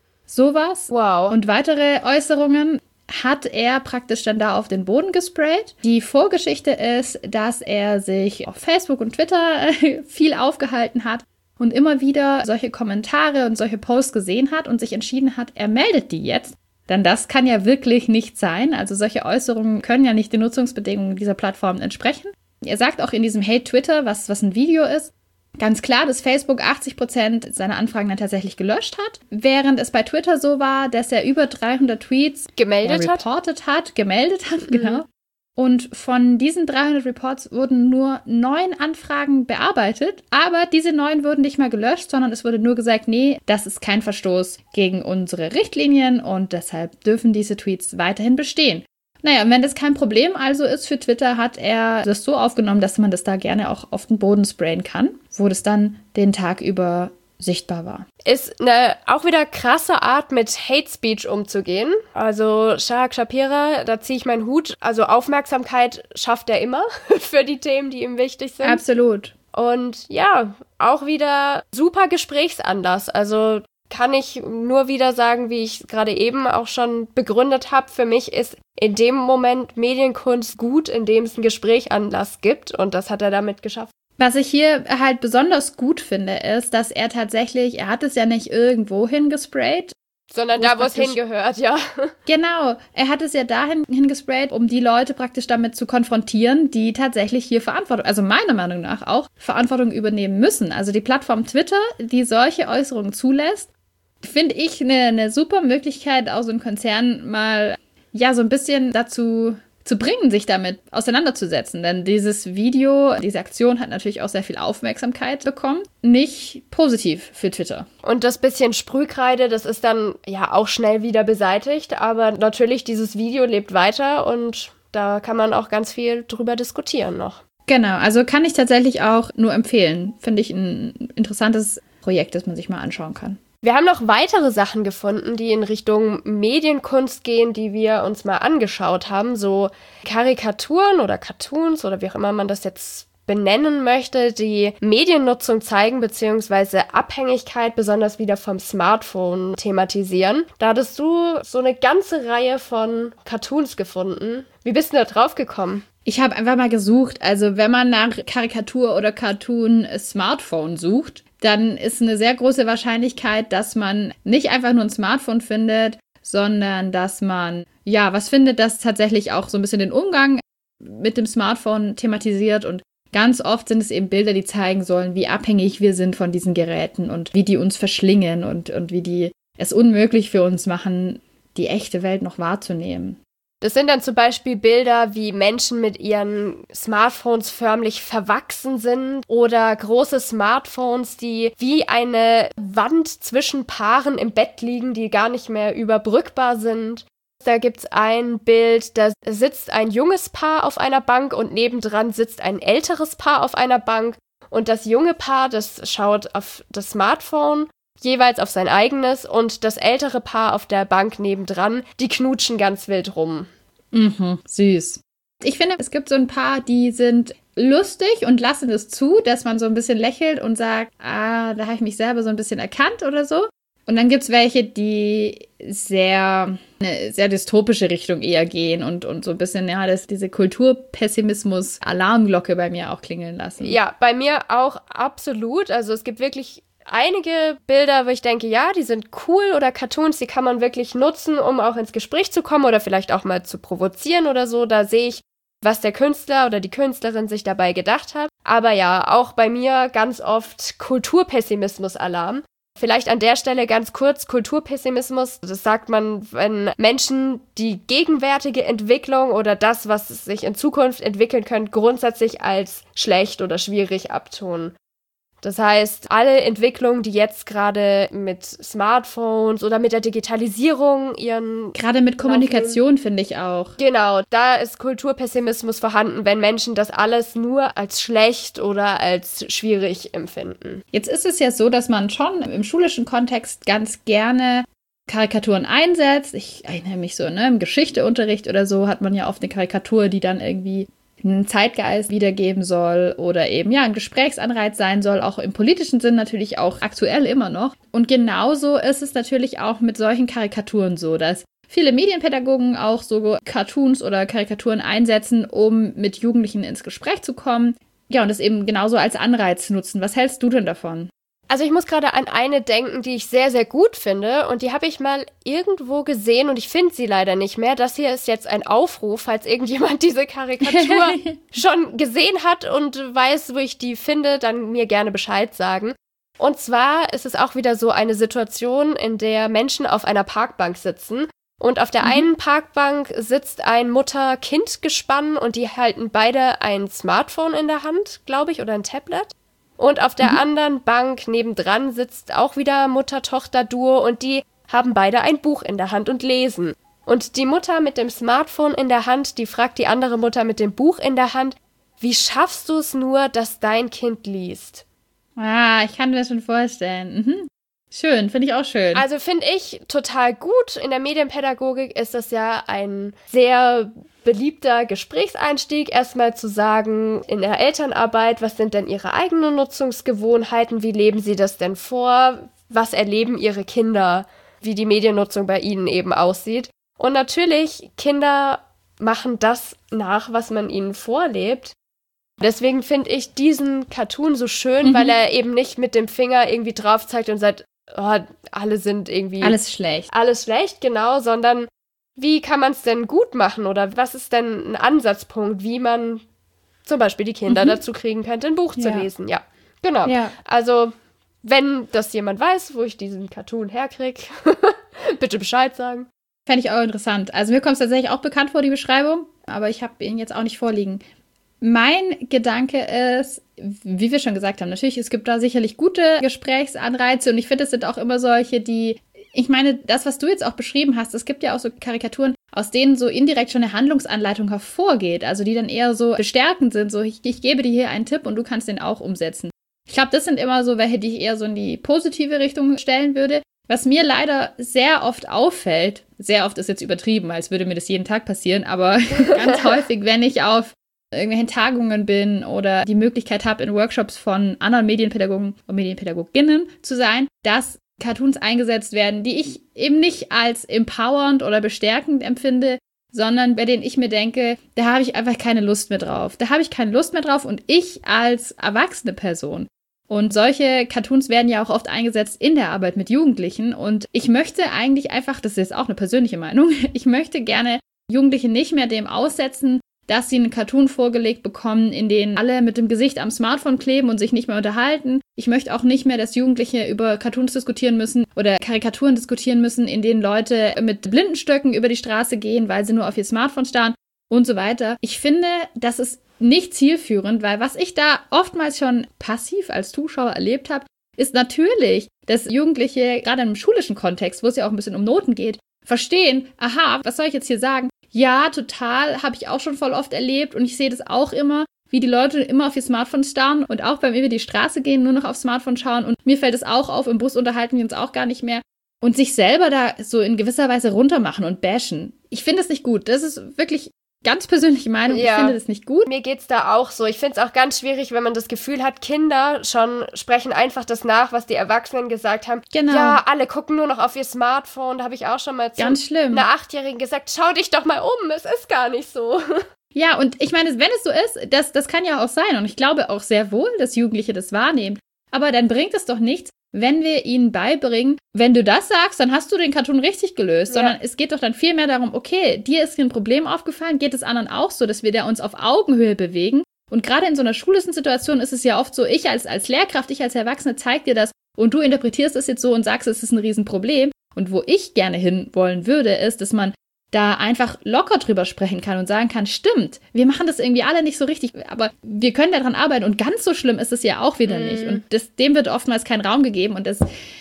Sowas. Wow. Und weitere Äußerungen hat er praktisch dann da auf den Boden gesprayt. Die Vorgeschichte ist, dass er sich auf Facebook und Twitter viel aufgehalten hat und immer wieder solche Kommentare und solche Posts gesehen hat und sich entschieden hat, er meldet die jetzt. Denn das kann ja wirklich nicht sein. Also solche Äußerungen können ja nicht den Nutzungsbedingungen dieser Plattform entsprechen. Er sagt auch in diesem Hate Twitter, was, was ein Video ist, ganz klar, dass Facebook achtzig Prozent seiner Anfragen dann tatsächlich gelöscht hat, während es bei Twitter so war, dass er über dreihundert Tweets Gemeldet ja, hat? reportet hat, gemeldet hat, genau. Und von diesen dreihundert Reports wurden nur neun Anfragen bearbeitet, aber diese neun wurden nicht mal gelöscht, sondern es wurde nur gesagt, nee, das ist kein Verstoß gegen unsere Richtlinien und deshalb dürfen diese Tweets weiterhin bestehen. Naja, und wenn das kein Problem also ist für Twitter, hat er das so aufgenommen, dass man das da gerne auch auf den Boden sprayen kann, wo das dann den Tag über sichtbar war. Ist eine auch wieder krasse Art, mit Hate Speech umzugehen. Also Shahak Shapira, da ziehe ich meinen Hut. Also Aufmerksamkeit schafft er immer für die Themen, die ihm wichtig sind. Absolut. Und ja, auch wieder super Gesprächsanlass. Also kann ich nur wieder sagen, wie ich gerade eben auch schon begründet habe. Für mich ist in dem Moment Medienkunst gut, indem es einen Gesprächsanlass gibt. Und das hat er damit geschafft. Was ich hier halt besonders gut finde, ist, dass er tatsächlich, er hat es ja nicht irgendwo hingesprayt. Sondern da, wo es hingehört, ja. Genau, er hat es ja dahin hingesprayt, um die Leute praktisch damit zu konfrontieren, die tatsächlich hier Verantwortung, also meiner Meinung nach auch, Verantwortung übernehmen müssen. Also die Plattform Twitter, die solche Äußerungen zulässt, finde ich eine, eine super Möglichkeit, auch so einen Konzern mal, ja, so ein bisschen dazu zu bringen, sich damit auseinanderzusetzen. Denn dieses Video, diese Aktion hat natürlich auch sehr viel Aufmerksamkeit bekommen. Nicht positiv für Twitter. Und das bisschen Sprühkreide, das ist dann ja auch schnell wieder beseitigt. Aber natürlich, dieses Video lebt weiter und da kann man auch ganz viel drüber diskutieren noch. Genau, also kann ich tatsächlich auch nur empfehlen. Finde ich ein interessantes Projekt, das man sich mal anschauen kann. Wir haben noch weitere Sachen gefunden, die in Richtung Medienkunst gehen, die wir uns mal angeschaut haben. So Karikaturen oder Cartoons oder wie auch immer man das jetzt benennen möchte, die Mediennutzung zeigen bzw. Abhängigkeit besonders wieder vom Smartphone thematisieren. Da hattest du so eine ganze Reihe von Cartoons gefunden. Wie bist du da drauf gekommen? Ich habe einfach mal gesucht, also wenn man nach Karikatur oder Cartoon Smartphone sucht, dann ist eine sehr große Wahrscheinlichkeit, dass man nicht einfach nur ein Smartphone findet, sondern dass man, ja, was findet, das tatsächlich auch so ein bisschen den Umgang mit dem Smartphone thematisiert. Und ganz oft sind es eben Bilder, die zeigen sollen, wie abhängig wir sind von diesen Geräten und wie die uns verschlingen und, und wie die es unmöglich für uns machen, die echte Welt noch wahrzunehmen. Das sind dann zum Beispiel Bilder, wie Menschen mit ihren Smartphones förmlich verwachsen sind oder große Smartphones, die wie eine Wand zwischen Paaren im Bett liegen, die gar nicht mehr überbrückbar sind. Da gibt's ein Bild, da sitzt ein junges Paar auf einer Bank und nebendran sitzt ein älteres Paar auf einer Bank. Und das junge Paar, das schaut auf das Smartphone, jeweils auf sein eigenes, und das ältere Paar auf der Bank nebendran, die knutschen ganz wild rum. Mhm, süß. Ich finde, es gibt so ein paar, die sind lustig und lassen es zu, dass man so ein bisschen lächelt und sagt, ah, da habe ich mich selber so ein bisschen erkannt oder so. Und dann gibt es welche, die sehr, eine sehr dystopische Richtung eher gehen und, und so ein bisschen, ja, das, diese Kulturpessimismus-Alarmglocke bei mir auch klingeln lassen. Ja, bei mir auch absolut. Also es gibt wirklich einige Bilder, wo ich denke, ja, die sind cool oder Cartoons, die kann man wirklich nutzen, um auch ins Gespräch zu kommen oder vielleicht auch mal zu provozieren oder so. Da sehe ich, was der Künstler oder die Künstlerin sich dabei gedacht hat. Aber ja, auch bei mir ganz oft Kulturpessimismus-Alarm. Vielleicht an der Stelle ganz kurz Kulturpessimismus. Das sagt man, wenn Menschen die gegenwärtige Entwicklung oder das, was sich in Zukunft entwickeln könnte, grundsätzlich als schlecht oder schwierig abtun. Das heißt, alle Entwicklungen, die jetzt gerade mit Smartphones oder mit der Digitalisierung ihren... Gerade mit Kommunikation finde ich auch. Genau, da ist Kulturpessimismus vorhanden, wenn Menschen das alles nur als schlecht oder als schwierig empfinden. Jetzt ist es ja so, dass man schon im schulischen Kontext ganz gerne Karikaturen einsetzt. Ich erinnere mich so, ne, im Geschichteunterricht oder so hat man ja oft eine Karikatur, die dann irgendwie einen Zeitgeist wiedergeben soll oder eben ja ein Gesprächsanreiz sein soll, auch im politischen Sinn natürlich auch aktuell immer noch. Und genauso ist es natürlich auch mit solchen Karikaturen so, dass viele Medienpädagogen auch so Cartoons oder Karikaturen einsetzen, um mit Jugendlichen ins Gespräch zu kommen. Ja, und das eben genauso als Anreiz nutzen. Was hältst du denn davon? Also ich muss gerade an eine denken, die ich sehr, sehr gut finde und die habe ich mal irgendwo gesehen und ich finde sie leider nicht mehr. Das hier ist jetzt ein Aufruf, falls irgendjemand diese Karikatur schon gesehen hat und weiß, wo ich die finde, dann mir gerne Bescheid sagen. Und zwar ist es auch wieder so eine Situation, in der Menschen auf einer Parkbank sitzen und auf der mhm. einen Parkbank sitzt ein Mutter-Kind-Gespann und die halten beide ein Smartphone in der Hand, glaube ich, oder ein Tablet. Und auf der mhm. anderen Bank nebendran sitzt auch wieder Mutter-Tochter-Duo und die haben beide ein Buch in der Hand und lesen. Und die Mutter mit dem Smartphone in der Hand, die fragt die andere Mutter mit dem Buch in der Hand, wie schaffst du es nur, dass dein Kind liest? Ah, ich kann mir das schon vorstellen. Mhm. Schön, finde ich auch schön. Also finde ich total gut. In der Medienpädagogik ist das ja ein sehr beliebter Gesprächseinstieg, erstmal zu sagen, in der Elternarbeit, was sind denn ihre eigenen Nutzungsgewohnheiten, wie leben sie das denn vor, was erleben ihre Kinder, wie die Mediennutzung bei ihnen eben aussieht. Und natürlich, Kinder machen das nach, was man ihnen vorlebt. Deswegen finde ich diesen Cartoon so schön, mhm. weil er eben nicht mit dem Finger irgendwie drauf zeigt und sagt, oh, alle sind irgendwie... Alles schlecht. Alles schlecht, genau, sondern wie kann man es denn gut machen oder was ist denn ein Ansatzpunkt, wie man zum Beispiel die Kinder mhm. dazu kriegen könnte, ein Buch zu ja. lesen. Ja, genau. Ja. Also, wenn das jemand weiß, wo ich diesen Cartoon herkriege, bitte Bescheid sagen. Fände ich auch interessant. Also mir kommt es tatsächlich auch bekannt vor, die Beschreibung, aber ich habe ihn jetzt auch nicht vorliegen. Mein Gedanke ist, wie wir schon gesagt haben, natürlich, es gibt da sicherlich gute Gesprächsanreize und ich finde, es sind auch immer solche, die, ich meine, das, was du jetzt auch beschrieben hast, es gibt ja auch so Karikaturen, aus denen so indirekt schon eine Handlungsanleitung hervorgeht, also die dann eher so bestärkend sind, so ich, ich gebe dir hier einen Tipp und du kannst den auch umsetzen. Ich glaube, das sind immer so welche, die ich eher so in die positive Richtung stellen würde. Was mir leider sehr oft auffällt, sehr oft ist jetzt übertrieben, als würde mir das jeden Tag passieren, aber ganz häufig, wenn ich auf irgendwelchen Tagungen bin oder die Möglichkeit habe, in Workshops von anderen Medienpädagogen und Medienpädagoginnen zu sein, dass Cartoons eingesetzt werden, die ich eben nicht als empowernd oder bestärkend empfinde, sondern bei denen ich mir denke, da habe ich einfach keine Lust mehr drauf. Da habe ich keine Lust mehr drauf und ich als erwachsene Person. Und solche Cartoons werden ja auch oft eingesetzt in der Arbeit mit Jugendlichen und ich möchte eigentlich einfach, das ist jetzt auch eine persönliche Meinung, ich möchte gerne Jugendliche nicht mehr dem aussetzen, dass sie einen Cartoon vorgelegt bekommen, in denen alle mit dem Gesicht am Smartphone kleben und sich nicht mehr unterhalten. Ich möchte auch nicht mehr, dass Jugendliche über Cartoons diskutieren müssen oder Karikaturen diskutieren müssen, in denen Leute mit Blindenstöcken über die Straße gehen, weil sie nur auf ihr Smartphone starren und so weiter. Ich finde, das ist nicht zielführend, weil was ich da oftmals schon passiv als Zuschauer erlebt habe, ist natürlich, dass Jugendliche, gerade im schulischen Kontext, wo es ja auch ein bisschen um Noten geht, verstehen, aha, was soll ich jetzt hier sagen? Ja, total, habe ich auch schon voll oft erlebt und ich sehe das auch immer, wie die Leute immer auf ihr Smartphone starren und auch beim über die Straße gehen nur noch aufs Smartphone schauen und mir fällt es auch auf, im Bus unterhalten wir uns auch gar nicht mehr und sich selber da so in gewisser Weise runtermachen und bashen. Ich finde es nicht gut, das ist wirklich ganz persönliche Meinung, Ja. ich finde das nicht gut. Mir geht's da auch so. Ich finde es auch ganz schwierig, wenn man das Gefühl hat, Kinder schon sprechen einfach das nach, was die Erwachsenen gesagt haben. Genau. Ja, alle gucken nur noch auf ihr Smartphone. Da habe ich auch schon mal zu Ganz schlimm. einer Achtjährigen gesagt, schau dich doch mal um, es ist gar nicht so. Ja, und ich meine, wenn es so ist, das, das kann ja auch sein. Und ich glaube auch sehr wohl, dass Jugendliche das wahrnehmen. Aber dann bringt es doch nichts, wenn wir ihnen beibringen, wenn du das sagst, dann hast du den Cartoon richtig gelöst. Ja. Sondern es geht doch dann viel mehr darum, okay, dir ist ein Problem aufgefallen, geht es anderen auch so, dass wir da uns auf Augenhöhe bewegen. Und gerade in so einer schulischen Situation ist es ja oft so, ich als, als Lehrkraft, ich als Erwachsene zeig dir das und du interpretierst es jetzt so und sagst, es ist ein Riesenproblem. Und wo ich gerne hinwollen würde, ist, dass man da einfach locker drüber sprechen kann und sagen kann, stimmt, wir machen das irgendwie alle nicht so richtig, aber wir können daran arbeiten und ganz so schlimm ist es ja auch wieder mm. nicht. Und das, dem wird oftmals kein Raum gegeben und das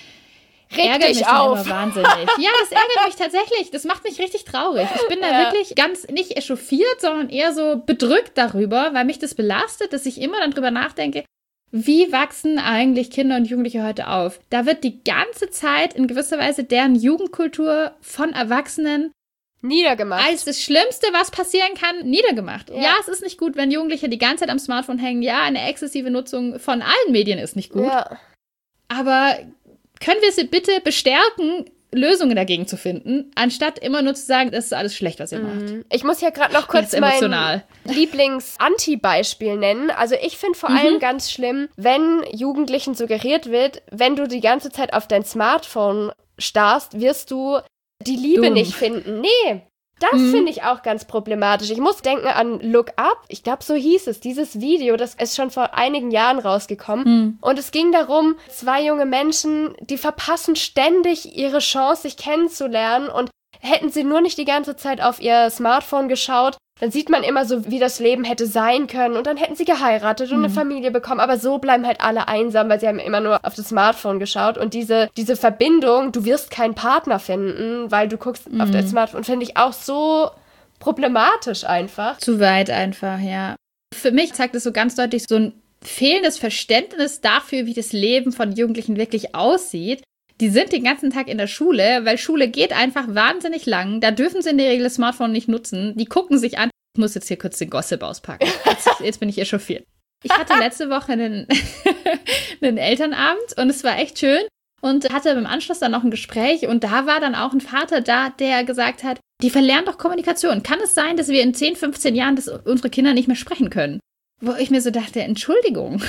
Reg ärgert dich mich dann auf. immer wahnsinnig. Ja, das ärgert mich tatsächlich. Das macht mich richtig traurig. Ich bin da Ja. wirklich ganz, nicht echauffiert, sondern eher so bedrückt darüber, weil mich das belastet, dass ich immer dann drüber nachdenke, wie wachsen eigentlich Kinder und Jugendliche heute auf? Da wird die ganze Zeit in gewisser Weise deren Jugendkultur von Erwachsenen Niedergemacht. als das Schlimmste, was passieren kann, niedergemacht. Ja. Ja. es ist nicht gut, wenn Jugendliche die ganze Zeit am Smartphone hängen. Ja, eine exzessive Nutzung von allen Medien ist nicht gut. Ja. Aber können wir sie bitte bestärken, Lösungen dagegen zu finden, anstatt immer nur zu sagen, das ist alles schlecht, was ihr macht. Mhm. Ich muss hier gerade noch kurz Jetzt mein emotional. Lieblings-Anti-Beispiel nennen. Also ich finde vor Mhm. allem ganz schlimm, wenn Jugendlichen suggeriert wird, wenn du die ganze Zeit auf dein Smartphone starrst, wirst du die Liebe Dumm. nicht finden. Nee, das Mhm. finde ich auch ganz problematisch. Ich muss denken an Look Up. Ich glaube, so hieß es. Dieses Video, das ist schon vor einigen Jahren rausgekommen. Mhm. Und es ging darum, zwei junge Menschen, die verpassen ständig ihre Chance, sich kennenzulernen. Und hätten sie nur nicht die ganze Zeit auf ihr Smartphone geschaut, dann sieht man immer so, wie das Leben hätte sein können. Und dann hätten sie geheiratet und Mhm. eine Familie bekommen. Aber so bleiben halt alle einsam, weil sie haben immer nur auf das Smartphone geschaut. Und diese, diese Verbindung, du wirst keinen Partner finden, weil du guckst auf Mhm. dein Smartphone, finde ich auch so problematisch einfach. Zu weit einfach, ja. Für mich zeigt es so ganz deutlich so ein fehlendes Verständnis dafür, wie das Leben von Jugendlichen wirklich aussieht. Die sind den ganzen Tag in der Schule, weil Schule geht einfach wahnsinnig lang. Da dürfen sie in der Regel das Smartphone nicht nutzen. Die gucken sich an. Ich muss jetzt hier kurz den Gossip auspacken. Jetzt, jetzt bin ich echauffiert. Ich hatte letzte Woche einen, einen Elternabend und es war echt schön. Und hatte im Anschluss dann noch ein Gespräch und da war dann auch ein Vater da, der gesagt hat, die verlernen doch Kommunikation. Kann es sein, dass wir in zehn, fünfzehn Jahren, dass unsere Kinder nicht mehr sprechen können? Wo ich mir so dachte, Entschuldigung.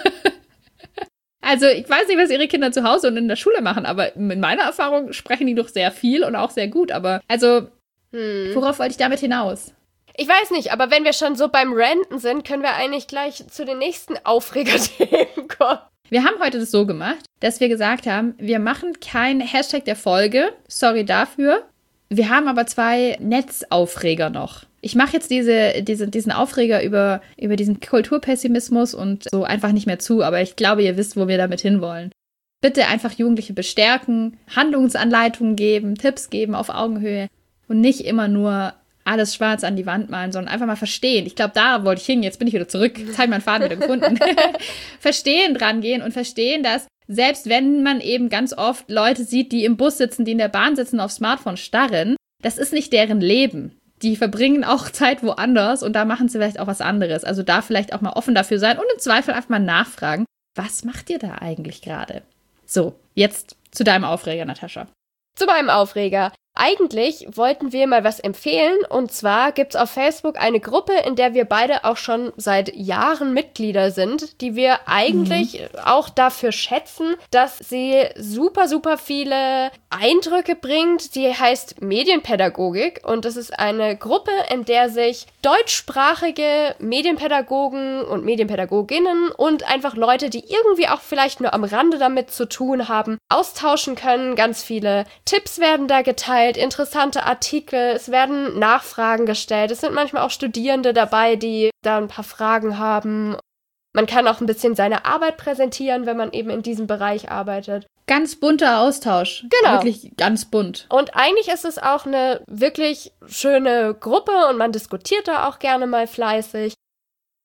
Also ich weiß nicht, was ihre Kinder zu Hause und in der Schule machen, aber in meiner Erfahrung sprechen die doch sehr viel und auch sehr gut. Aber also, Hm. worauf wollte ich damit hinaus? Ich weiß nicht, aber wenn wir schon so beim Ranten sind, können wir eigentlich gleich zu den nächsten Aufregerthemen kommen. Wir haben heute das so gemacht, dass wir gesagt haben, wir machen kein Hashtag der Folge, sorry dafür. Wir haben aber zwei Netzaufreger noch. Ich mache jetzt diese, diese, diesen Aufreger über, über diesen Kulturpessimismus und so einfach nicht mehr zu, aber ich glaube, ihr wisst, wo wir damit hinwollen. Bitte einfach Jugendliche bestärken, Handlungsanleitungen geben, Tipps geben auf Augenhöhe und nicht immer nur alles schwarz an die Wand malen, sondern einfach mal verstehen. Ich glaube, da wollte ich hin, jetzt bin ich wieder zurück. Jetzt habe ich meinen Faden wieder gefunden. Verstehen dran gehen und verstehen, dass selbst wenn man eben ganz oft Leute sieht, die im Bus sitzen, die in der Bahn sitzen, auf Smartphone starren, das ist nicht deren Leben. Die verbringen auch Zeit woanders und da machen sie vielleicht auch was anderes. Also da vielleicht auch mal offen dafür sein und im Zweifel einfach mal nachfragen, was macht ihr da eigentlich gerade? So, jetzt zu deinem Aufreger, Natascha. Zu meinem Aufreger. Eigentlich wollten wir mal was empfehlen und zwar gibt's auf Facebook eine Gruppe, in der wir beide auch schon seit Jahren Mitglieder sind, die wir eigentlich mhm. auch dafür schätzen, dass sie super, super viele Eindrücke bringt. Die heißt Medienpädagogik und das ist eine Gruppe, in der sich deutschsprachige Medienpädagogen und Medienpädagoginnen und einfach Leute, die irgendwie auch vielleicht nur am Rande damit zu tun haben, austauschen können. Ganz viele Tipps werden da geteilt. Interessante Artikel, es werden Nachfragen gestellt, es sind manchmal auch Studierende dabei, die da ein paar Fragen haben. Man kann auch ein bisschen seine Arbeit präsentieren, wenn man eben in diesem Bereich arbeitet. Ganz bunter Austausch. Genau. Wirklich ganz bunt. Und eigentlich ist es auch eine wirklich schöne Gruppe und man diskutiert da auch gerne mal fleißig.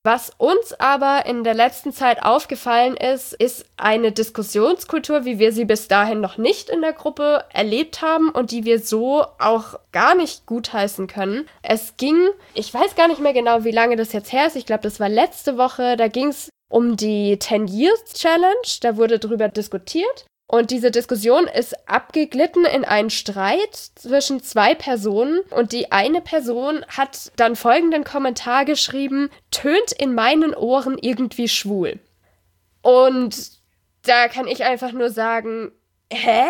Was uns aber in der letzten Zeit aufgefallen ist, ist eine Diskussionskultur, wie wir sie bis dahin noch nicht in der Gruppe erlebt haben und die wir so auch gar nicht gutheißen können. Es ging, ich weiß gar nicht mehr genau, wie lange das jetzt her ist, ich glaube, das war letzte Woche, da ging es um die ten Years Challenge, da wurde drüber diskutiert. Und diese Diskussion ist abgeglitten in einen Streit zwischen zwei Personen und die eine Person hat dann folgenden Kommentar geschrieben: tönt in meinen Ohren irgendwie schwul. Und da kann ich einfach nur sagen, hä?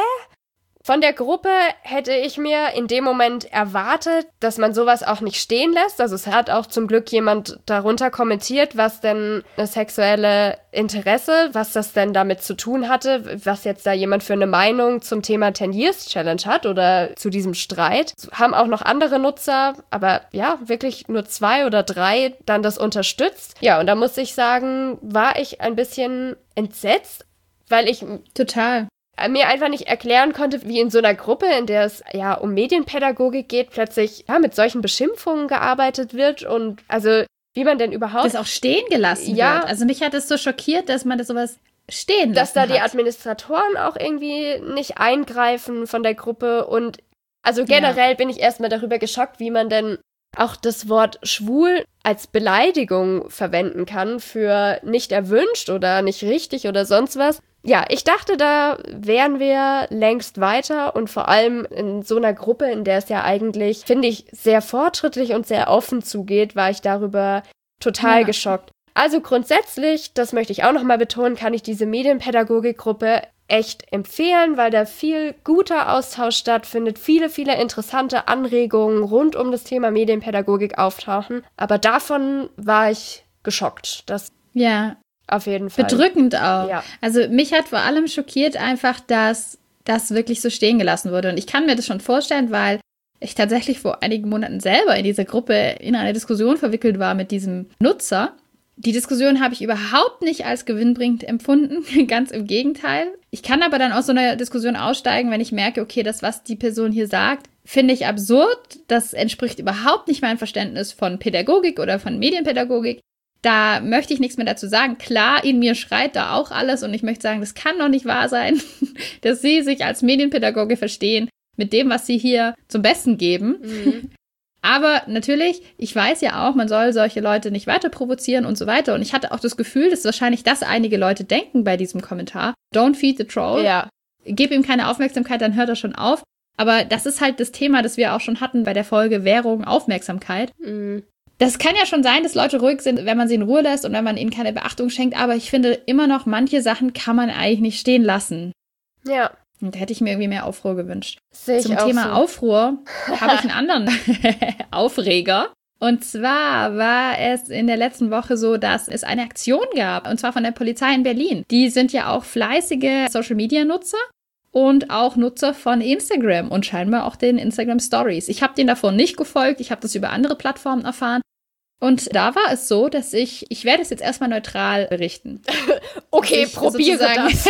Von der Gruppe hätte ich mir in dem Moment erwartet, dass man sowas auch nicht stehen lässt. Also es hat auch zum Glück jemand darunter kommentiert, was denn das sexuelle Interesse, was das denn damit zu tun hatte, was jetzt da jemand für eine Meinung zum Thema ten Years Challenge hat oder zu diesem Streit. Haben auch noch andere Nutzer, aber ja, wirklich nur zwei oder drei dann das unterstützt. Ja, und da muss ich sagen, war ich ein bisschen entsetzt, weil ich... Total. mir einfach nicht erklären konnte, wie in so einer Gruppe, in der es ja um Medienpädagogik geht, plötzlich ja, mit solchen Beschimpfungen gearbeitet wird und also wie man denn überhaupt... Das auch stehen gelassen ja, wird. Also mich hat es so schockiert, dass man das sowas stehen lassen dass da hat. die Administratoren auch irgendwie nicht eingreifen von der Gruppe und also generell ja. bin ich erstmal darüber geschockt, wie man denn auch das Wort schwul als Beleidigung verwenden kann für nicht erwünscht oder nicht richtig oder sonst was. Ja, ich dachte, da wären wir längst weiter und vor allem in so einer Gruppe, in der es ja eigentlich, finde ich, sehr fortschrittlich und sehr offen zugeht, war ich darüber total ja. geschockt. Also grundsätzlich, das möchte ich auch nochmal betonen, kann ich diese Medienpädagogik-Gruppe echt empfehlen, weil da viel guter Austausch stattfindet, viele, viele interessante Anregungen rund um das Thema Medienpädagogik auftauchen. Aber davon war ich geschockt. Das ja. Auf jeden Fall. Bedrückend auch. Ja. Also mich hat vor allem schockiert einfach, dass das wirklich so stehen gelassen wurde. Und ich kann mir das schon vorstellen, weil ich tatsächlich vor einigen Monaten selber in dieser Gruppe in eine Diskussion verwickelt war mit diesem Nutzer. Die Diskussion habe ich überhaupt nicht als gewinnbringend empfunden, ganz im Gegenteil. Ich kann aber dann aus so einer Diskussion aussteigen, wenn ich merke, okay, das, was die Person hier sagt, finde ich absurd. Das entspricht überhaupt nicht meinem Verständnis von Pädagogik oder von Medienpädagogik. Da möchte ich nichts mehr dazu sagen. Klar, in mir schreit da auch alles und ich möchte sagen, das kann doch nicht wahr sein, dass Sie sich als Medienpädagoge verstehen mit dem, was Sie hier zum Besten geben. Mhm. Aber natürlich, ich weiß ja auch, man soll solche Leute nicht weiter provozieren und so weiter. Und ich hatte auch das Gefühl, dass wahrscheinlich das einige Leute denken bei diesem Kommentar. Don't feed the troll. Ja. Gib ihm keine Aufmerksamkeit, dann hört er schon auf. Aber das ist halt das Thema, das wir auch schon hatten bei der Folge Währung, Aufmerksamkeit. Mhm. Das kann ja schon sein, dass Leute ruhig sind, wenn man sie in Ruhe lässt und wenn man ihnen keine Beachtung schenkt. Aber ich finde immer noch, manche Sachen kann man eigentlich nicht stehen lassen. Ja. Und da hätte ich mir irgendwie mehr Aufruhr gewünscht. Sehe ich Zum auch Thema so. Aufruhr habe ich einen anderen Aufreger. Und zwar war es in der letzten Woche so, dass es eine Aktion gab. Und zwar von der Polizei in Berlin. Die sind ja auch fleißige Social-Media-Nutzer. Und auch Nutzer von Instagram und scheinbar auch den Instagram Stories. Ich habe denen davon nicht gefolgt, ich habe das über andere Plattformen erfahren. Und da war es so, dass ich, ich werde es jetzt erstmal neutral berichten. Okay, probiere das.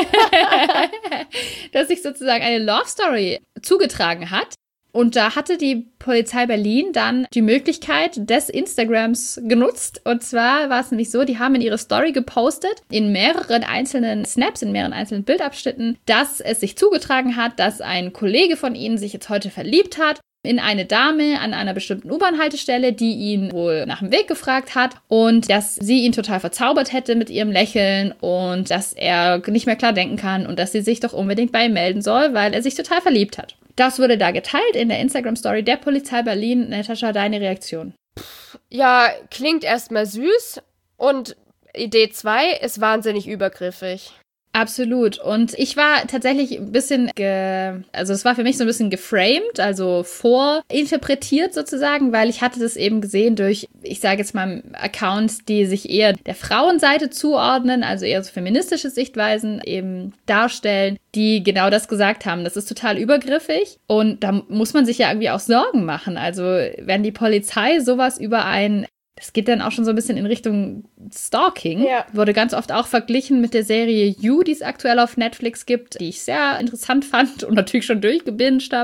Dass sich sozusagen eine Love Story zugetragen hat. Und da hatte die Polizei Berlin dann die Möglichkeit des Instagrams genutzt. Und zwar war es nämlich so, die haben in ihre Story gepostet, in mehreren einzelnen Snaps, in mehreren einzelnen Bildabschnitten, dass es sich zugetragen hat, dass ein Kollege von ihnen sich jetzt heute verliebt hat in eine Dame an einer bestimmten U-Bahn-Haltestelle, die ihn wohl nach dem Weg gefragt hat und dass sie ihn total verzaubert hätte mit ihrem Lächeln und dass er nicht mehr klar denken kann und dass sie sich doch unbedingt bei ihm melden soll, weil er sich total verliebt hat. Das wurde da geteilt in der Instagram-Story der Polizei Berlin. Natascha, deine Reaktion? Ja, klingt erstmal süß und Idee zwei ist wahnsinnig übergriffig. Absolut. Und ich war tatsächlich ein bisschen, ge- also es war für mich so ein bisschen geframed, also vorinterpretiert sozusagen, weil ich hatte das eben gesehen durch, ich sage jetzt mal, Accounts, die sich eher der Frauenseite zuordnen, also eher so feministische Sichtweisen eben darstellen, die genau das gesagt haben. Das ist total übergriffig und da muss man sich ja irgendwie auch Sorgen machen. Also wenn die Polizei sowas über ein Das geht dann auch schon so ein bisschen in Richtung Stalking. Ja. Wurde ganz oft auch verglichen mit der Serie You, die es aktuell auf Netflix gibt, die ich sehr interessant fand und natürlich schon durchgebinged habe.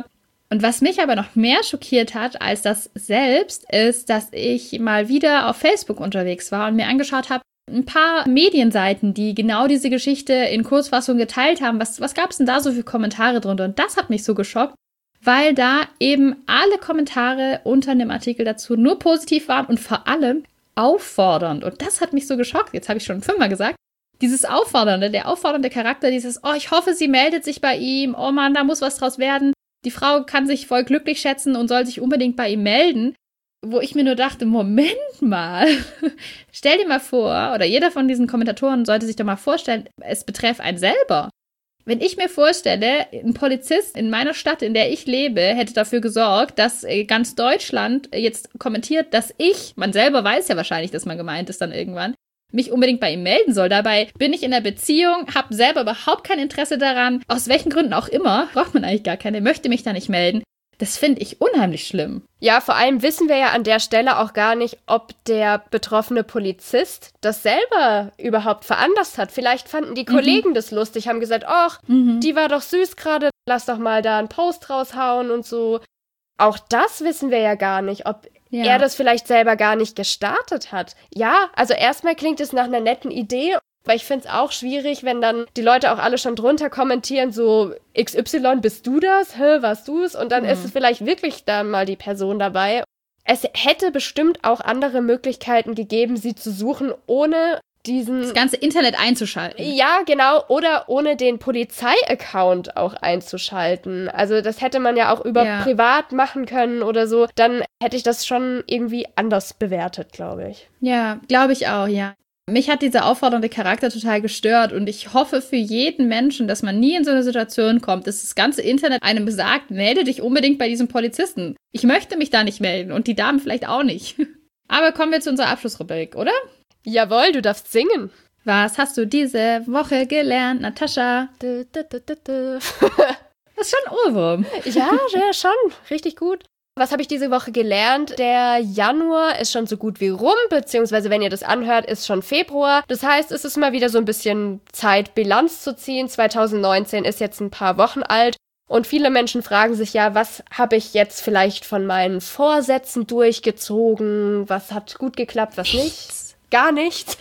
Und was mich aber noch mehr schockiert hat als das selbst, ist, dass ich mal wieder auf Facebook unterwegs war und mir angeschaut habe, ein paar Medienseiten, die genau diese Geschichte in Kurzfassung geteilt haben. Was, was gab es denn da so für Kommentare drunter? Und das hat mich so geschockt, weil da eben alle Kommentare unter dem Artikel dazu nur positiv waren und vor allem auffordernd. Und das hat mich so geschockt. Jetzt habe ich schon fünfmal gesagt. Dieses Auffordernde, der auffordernde Charakter, dieses, oh, ich hoffe, sie meldet sich bei ihm, oh Mann, da muss was draus werden. Die Frau kann sich voll glücklich schätzen und soll sich unbedingt bei ihm melden. Wo ich mir nur dachte, Moment mal, stell dir mal vor, oder jeder von diesen Kommentatoren sollte sich doch mal vorstellen, es betreffe einen selber. Wenn ich mir vorstelle, ein Polizist in meiner Stadt, in der ich lebe, hätte dafür gesorgt, dass ganz Deutschland jetzt kommentiert, dass ich, man selber weiß ja wahrscheinlich, dass man gemeint ist dann irgendwann, mich unbedingt bei ihm melden soll. Dabei bin ich in einer Beziehung, habe selber überhaupt kein Interesse daran, aus welchen Gründen auch immer, braucht man eigentlich gar keine, möchte mich da nicht melden. Das finde ich unheimlich schlimm. Ja, vor allem wissen wir ja an der Stelle auch gar nicht, ob der betroffene Polizist das selber überhaupt veranlasst hat. Vielleicht fanden die Kollegen mhm. das lustig, haben gesagt, ach, mhm. die war doch süß gerade, lass doch mal da einen Post raushauen und so. Auch das wissen wir ja gar nicht, ob ja. er das vielleicht selber gar nicht gestartet hat. Ja, also erstmal klingt es nach einer netten Idee. Weil ich finde es auch schwierig, wenn dann die Leute auch alle schon drunter kommentieren, so X Y, bist du das? Hä, warst du es? Und dann mhm. ist es vielleicht wirklich dann mal die Person dabei. Es hätte bestimmt auch andere Möglichkeiten gegeben, sie zu suchen, ohne diesen... Das ganze Internet einzuschalten. Ja, genau. Oder ohne den Polizei-Account auch einzuschalten. Also das hätte man ja auch über ja. privat machen können oder so. Dann hätte ich das schon irgendwie anders bewertet, glaube ich. Ja, glaube ich auch, ja. Mich hat dieser auffordernde Charakter total gestört und ich hoffe für jeden Menschen, dass man nie in so eine Situation kommt, dass das ganze Internet einem sagt, melde dich unbedingt bei diesem Polizisten. Ich möchte mich da nicht melden und die Damen vielleicht auch nicht. Aber kommen wir zu unserer Abschlussrubrik, oder? Jawohl, du darfst singen. Was hast du diese Woche gelernt, Natascha? Du, du, du, du, du. Das ist schon ein Ohrwurm. Ja, ja, schon. Richtig gut. Was habe ich diese Woche gelernt? Der Januar ist schon so gut wie rum, beziehungsweise wenn ihr das anhört, ist schon Februar. Das heißt, es ist mal wieder so ein bisschen Zeit, Bilanz zu ziehen. zwanzig neunzehn ist jetzt ein paar Wochen alt und viele Menschen fragen sich ja, was habe ich jetzt vielleicht von meinen Vorsätzen durchgezogen? Was hat gut geklappt, was nicht? Gar nichts.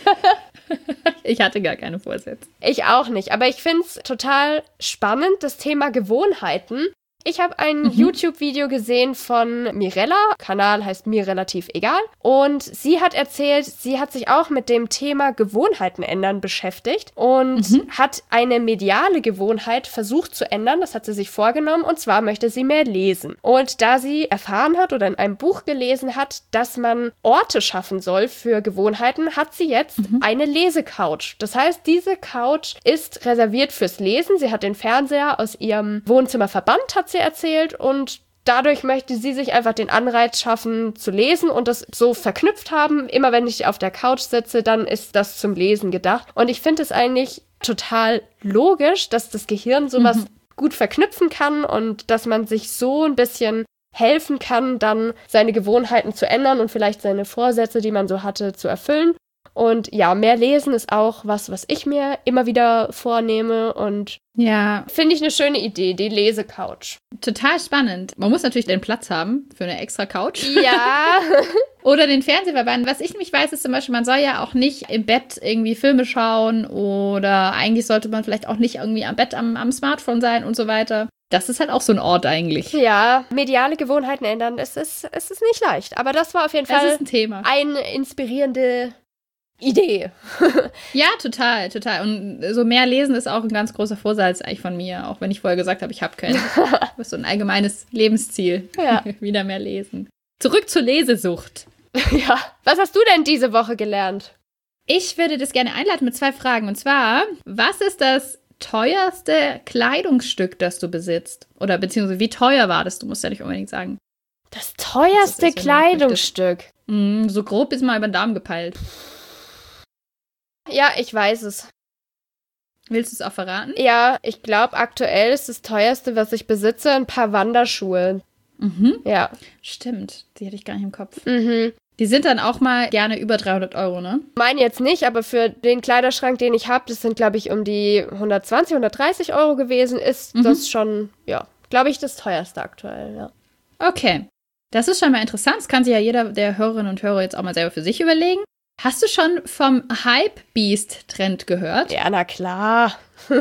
Ich hatte gar keine Vorsätze. Ich auch nicht, aber ich finde es total spannend, das Thema Gewohnheiten. Ich habe ein mhm. YouTube-Video gesehen von Mirella, Kanal heißt mir relativ egal, und sie hat erzählt, sie hat sich auch mit dem Thema Gewohnheiten ändern beschäftigt und mhm. hat eine mediale Gewohnheit versucht zu ändern, das hat sie sich vorgenommen, und zwar möchte sie mehr lesen. Und da sie erfahren hat oder in einem Buch gelesen hat, dass man Orte schaffen soll für Gewohnheiten, hat sie jetzt mhm. eine Lesecouch. Das heißt, diese Couch ist reserviert fürs Lesen. Sie hat den Fernseher aus ihrem Wohnzimmer verbannt, hat sie erzählt, und dadurch möchte sie sich einfach den Anreiz schaffen zu lesen und das so verknüpft haben. Immer wenn ich auf der Couch sitze, dann ist das zum Lesen gedacht. Und ich finde es eigentlich total logisch, dass das Gehirn sowas mhm. gut verknüpfen kann und dass man sich so ein bisschen helfen kann, dann seine Gewohnheiten zu ändern und vielleicht seine Vorsätze, die man so hatte, zu erfüllen. Und ja, mehr lesen ist auch was, was ich mir immer wieder vornehme, und ja, finde ich eine schöne Idee, die Lesecouch. Total spannend. Man muss natürlich den Platz haben für eine extra Couch. Ja. Oder den Fernseher verbannen. Was ich nämlich weiß, ist zum Beispiel, man soll ja auch nicht im Bett irgendwie Filme schauen oder eigentlich sollte man vielleicht auch nicht irgendwie am Bett am, am Smartphone sein und so weiter. Das ist halt auch so ein Ort eigentlich. Ja, mediale Gewohnheiten ändern, es ist, es ist nicht leicht. Aber das war auf jeden Fall das ist ein Thema. Eine inspirierende Idee. Ja, total, total. Und so mehr lesen ist auch ein ganz großer Vorsatz eigentlich von mir, auch wenn ich vorher gesagt habe, ich habe keinen. Das ist so ein allgemeines Lebensziel. Ja. Wieder mehr lesen. Zurück zur Lesesucht. Ja. Was hast du denn diese Woche gelernt? Ich würde das gerne einleiten mit zwei Fragen. Und zwar, was ist das teuerste Kleidungsstück, das du besitzt? Oder beziehungsweise wie teuer war das? Du musst ja nicht unbedingt sagen. Das teuerste das Kleidungsstück? Mm, so grob ist mal über den Daumen gepeilt. Ja, ich weiß es. Willst du es auch verraten? Ja, ich glaube, aktuell ist das teuerste, was ich besitze, ein paar Wanderschuhe. Mhm. Ja. Stimmt, die hatte ich gar nicht im Kopf. Mhm. Die sind dann auch mal gerne über dreihundert Euro, ne? Meine jetzt nicht, aber für den Kleiderschrank, den ich habe, das sind, glaube ich, um die hundertzwanzig, hundertdreißig Euro gewesen, ist mhm. das schon, ja, glaube ich, das teuerste aktuell, ja. Okay, das ist schon mal interessant. Das kann sich ja jeder der Hörerinnen und Hörer jetzt auch mal selber für sich überlegen. Hast du schon vom Hypebeast-Trend gehört? Ja, na klar.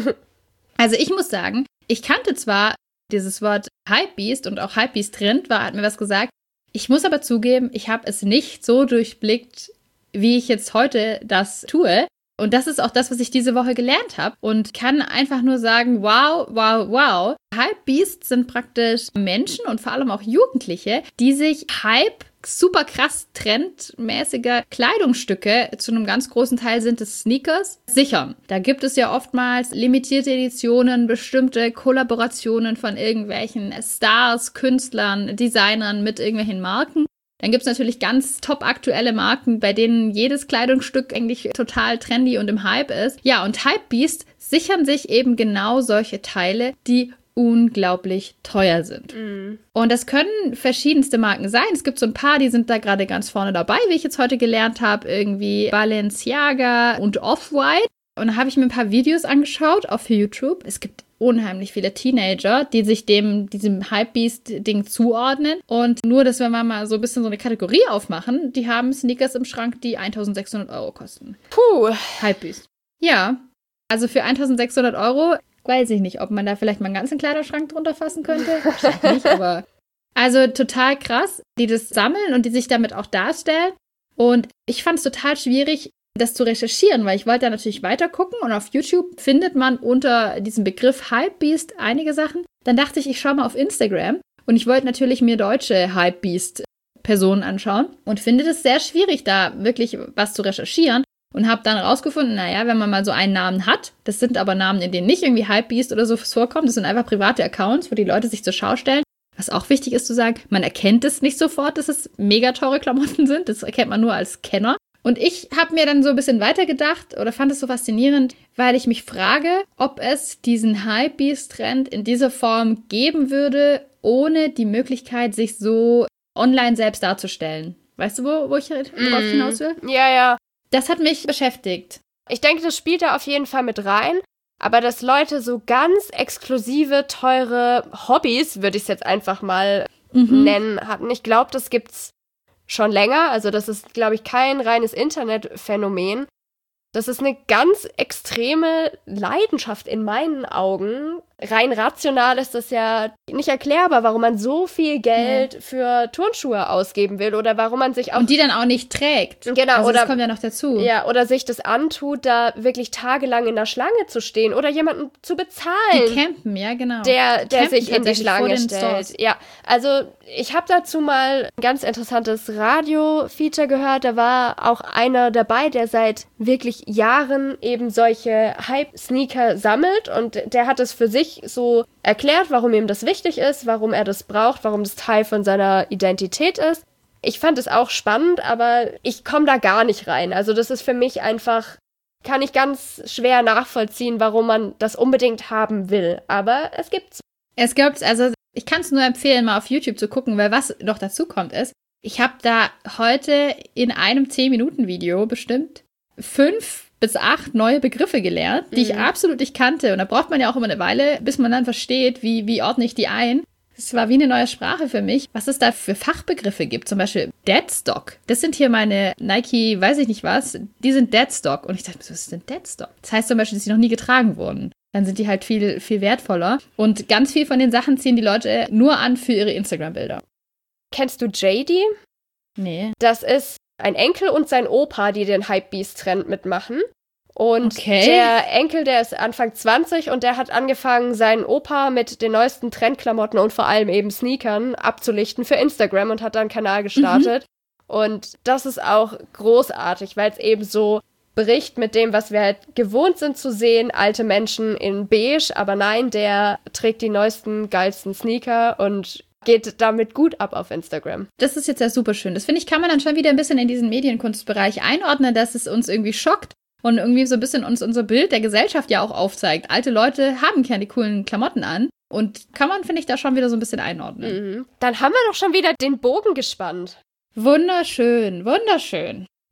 Also ich muss sagen, ich kannte zwar dieses Wort Hypebeast und auch Hypebeast-Trend, war, hat mir was gesagt. Ich muss aber zugeben, ich habe es nicht so durchblickt, wie ich jetzt heute das tue. Und das ist auch das, was ich diese Woche gelernt habe. Und kann einfach nur sagen, wow, wow, wow. Hypebeasts sind praktisch Menschen und vor allem auch Jugendliche, die sich Hype super krass trendmäßiger Kleidungsstücke, zu einem ganz großen Teil sind es Sneakers, sichern. Da gibt es ja oftmals limitierte Editionen, bestimmte Kollaborationen von irgendwelchen Stars, Künstlern, Designern mit irgendwelchen Marken. Dann gibt es natürlich ganz top aktuelle Marken, bei denen jedes Kleidungsstück eigentlich total trendy und im Hype ist. Ja, und Hypebeast sichern sich eben genau solche Teile, die unglaublich teuer sind. Mm. Und das können verschiedenste Marken sein. Es gibt so ein paar, die sind da gerade ganz vorne dabei, wie ich jetzt heute gelernt habe, irgendwie Balenciaga und Off-White. Und da habe ich mir ein paar Videos angeschaut auf YouTube. Es gibt unheimlich viele Teenager, die sich dem diesem Hypebeast-Ding zuordnen. Und nur, dass wir mal so ein bisschen so eine Kategorie aufmachen, die haben Sneakers im Schrank, die eintausendsechshundert Euro kosten. Puh. Hypebeast. Ja, also für eintausendsechshundert Euro weiß ich nicht, ob man da vielleicht mal einen ganzen Kleiderschrank drunter fassen könnte. Wahrscheinlich nicht, aber also total krass, die das sammeln und die sich damit auch darstellen. Und ich fand es total schwierig, das zu recherchieren, weil ich wollte da natürlich weiter gucken und auf YouTube findet man unter diesem Begriff Hypebeast einige Sachen. Dann dachte ich, ich schaue mal auf Instagram und ich wollte natürlich mir deutsche Hypebeast-Personen anschauen und finde es sehr schwierig, da wirklich was zu recherchieren. Und habe dann rausgefunden, naja, wenn man mal so einen Namen hat, das sind aber Namen, in denen nicht irgendwie Hypebeast oder so vorkommt, das sind einfach private Accounts, wo die Leute sich zur Schau stellen. Was auch wichtig ist zu sagen, man erkennt es nicht sofort, dass es mega teure Klamotten sind, das erkennt man nur als Kenner. Und ich habe mir dann so ein bisschen weitergedacht oder fand es so faszinierend, weil ich mich frage, ob es diesen Hypebeast-Trend in dieser Form geben würde, ohne die Möglichkeit, sich so online selbst darzustellen. Weißt du, wo, wo ich drauf hinaus will? Ja, ja. Das hat mich beschäftigt. Ich denke, das spielt da auf jeden Fall mit rein. Aber dass Leute so ganz exklusive, teure Hobbys, würde ich es jetzt einfach mal mhm. nennen, hatten. Ich glaube, das gibt's schon länger. Also das ist, glaube ich, kein reines Internetphänomen. Das ist eine ganz extreme Leidenschaft in meinen Augen. Rein rational ist das ja nicht erklärbar, warum man so viel Geld ja. für Turnschuhe ausgeben will oder warum man sich auch... Und die dann auch nicht trägt. Genau. Also oder, das kommt ja noch dazu. Ja, oder sich das antut, da wirklich tagelang in der Schlange zu stehen oder jemanden zu bezahlen. Die campen, ja genau. Der, der sich in die Schlange stellt. Stores. Ja, also ich habe dazu mal ein ganz interessantes Radio-Feature gehört. Da war auch einer dabei, der seit wirklich Jahren eben solche Hype-Sneaker sammelt und der hat es für sich so erklärt, warum ihm das wichtig ist, warum er das braucht, warum das Teil von seiner Identität ist. Ich fand es auch spannend, aber ich komme da gar nicht rein. Also das ist für mich einfach, kann ich ganz schwer nachvollziehen, warum man das unbedingt haben will. Aber es gibt's. Es gibt's, also ich kann es nur empfehlen, mal auf YouTube zu gucken, weil was noch dazu kommt ist, ich habe da heute in einem zehn Minuten Video bestimmt fünf bis acht neue Begriffe gelernt, die mhm. ich absolut nicht kannte. Und da braucht man ja auch immer eine Weile, bis man dann versteht, wie, wie ordne ich die ein. Es war wie eine neue Sprache für mich, was es da für Fachbegriffe gibt. Zum Beispiel Deadstock. Das sind hier meine Nike, weiß ich nicht was, die sind Deadstock. Und ich dachte mir, was ist denn Deadstock? Das heißt zum Beispiel, dass sie noch nie getragen wurden. Dann sind die halt viel, viel wertvoller. Und ganz viel von den Sachen ziehen die Leute nur an für ihre Instagram-Bilder. Kennst du J D? Nee. Das ist ein Enkel und sein Opa, die den Hypebeast-Trend mitmachen. Und okay. der Enkel, der ist Anfang zwanzig und der hat angefangen, seinen Opa mit den neuesten Trendklamotten und vor allem eben Sneakern abzulichten für Instagram und hat da einen Kanal gestartet. Mhm. Und das ist auch großartig, weil es eben so bricht mit dem, was wir halt gewohnt sind zu sehen. Alte Menschen in beige, aber nein, der trägt die neuesten, geilsten Sneaker und geht damit gut ab auf Instagram. Das ist jetzt ja super schön. Das finde ich, kann man dann schon wieder ein bisschen in diesen Medienkunstbereich einordnen, dass es uns irgendwie schockt und irgendwie so ein bisschen uns unser Bild der Gesellschaft ja auch aufzeigt. Alte Leute haben keine coolen Klamotten an und kann man, finde ich, da schon wieder so ein bisschen einordnen. Mhm. Dann haben wir doch schon wieder den Bogen gespannt. Wunderschön, wunderschön.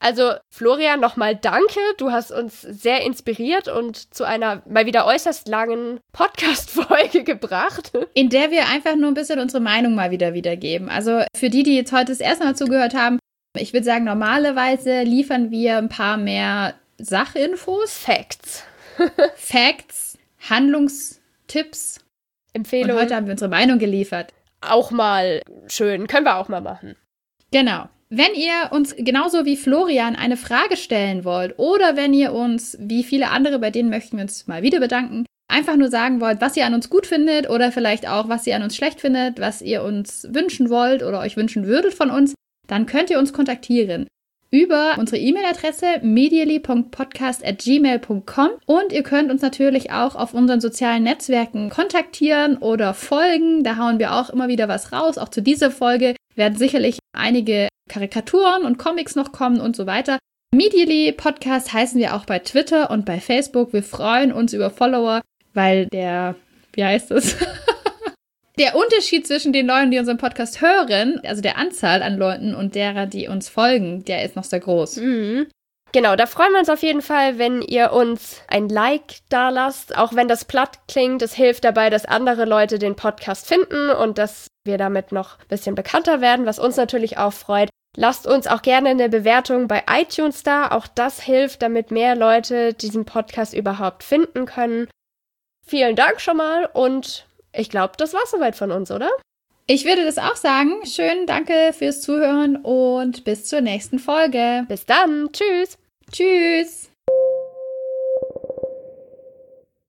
Also Florian, nochmal danke. Du hast uns sehr inspiriert und zu einer mal wieder äußerst langen Podcast-Folge gebracht. In der wir einfach nur ein bisschen unsere Meinung mal wieder wiedergeben. Also für die, die jetzt heute das erste Mal zugehört haben, ich würde sagen, normalerweise liefern wir ein paar mehr Sachinfos. Facts. Facts, Handlungstipps. Empfehlungen. Und heute haben wir unsere Meinung geliefert. Auch mal schön. Können wir auch mal machen. Genau. Wenn ihr uns genauso wie Florian eine Frage stellen wollt oder wenn ihr uns, wie viele andere, bei denen möchten wir uns mal wieder bedanken, einfach nur sagen wollt, was ihr an uns gut findet oder vielleicht auch, was ihr an uns schlecht findet, was ihr uns wünschen wollt oder euch wünschen würdet von uns, dann könnt ihr uns kontaktieren über unsere E-Mail-Adresse medially punkt podcast at gmail punkt com und ihr könnt uns natürlich auch auf unseren sozialen Netzwerken kontaktieren oder folgen. Da hauen wir auch immer wieder was raus. Auch zu dieser Folge werden sicherlich einige Karikaturen und Comics noch kommen und so weiter. Medially Podcast heißen wir auch bei Twitter und bei Facebook. Wir freuen uns über Follower, weil der, wie heißt es? Der Unterschied zwischen den Leuten, die unseren Podcast hören, also der Anzahl an Leuten und derer, die uns folgen, der ist noch sehr groß. Mhm. Genau, da freuen wir uns auf jeden Fall, wenn ihr uns ein Like dalasst. Auch wenn das platt klingt, es hilft dabei, dass andere Leute den Podcast finden und dass wir damit noch ein bisschen bekannter werden, was uns natürlich auch freut. Lasst uns auch gerne eine Bewertung bei iTunes da. Auch das hilft, damit mehr Leute diesen Podcast überhaupt finden können. Vielen Dank schon mal und ich glaube, das war's soweit von uns, oder? Ich würde das auch sagen. Schön, danke fürs Zuhören und bis zur nächsten Folge. Bis dann. Tschüss. Tschüss.